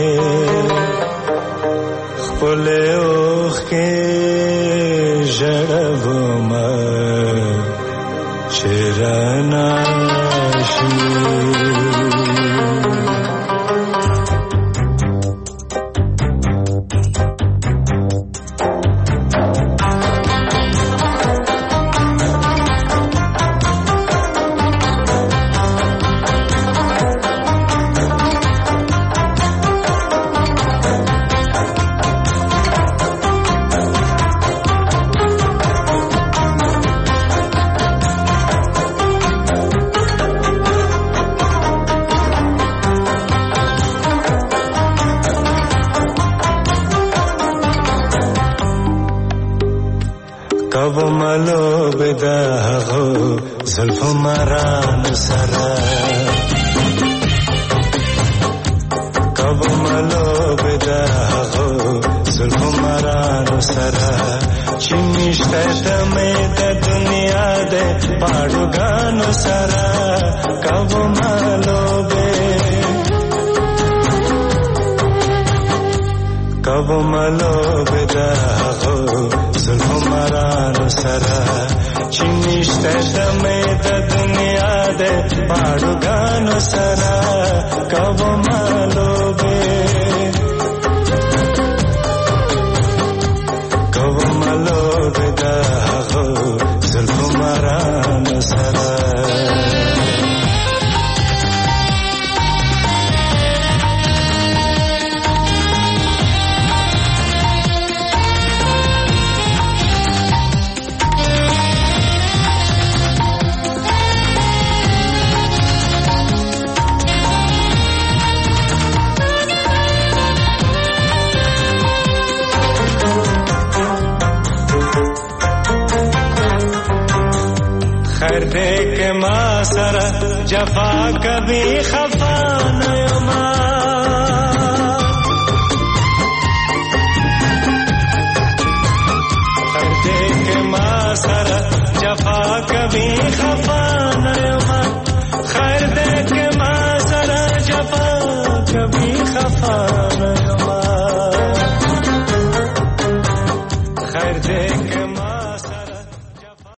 خپل اوخ کې ژړوم چې رانه شي. کب ملو بداغو زلف مران سرا کب ملو بداغو زلف مران سرا چمیشته دمه د دنیا ده پاڑوگانو سرا کب ملو کب ملو بداغو زلف مرانو سرا چمیشته دمه د دنیا ده پاڑوگانو سرا کب ملو کب ملو بداغو خیر دے کہ ما سرا جفا کبھی خفا نیما خیر دے کہ ما سرا جفا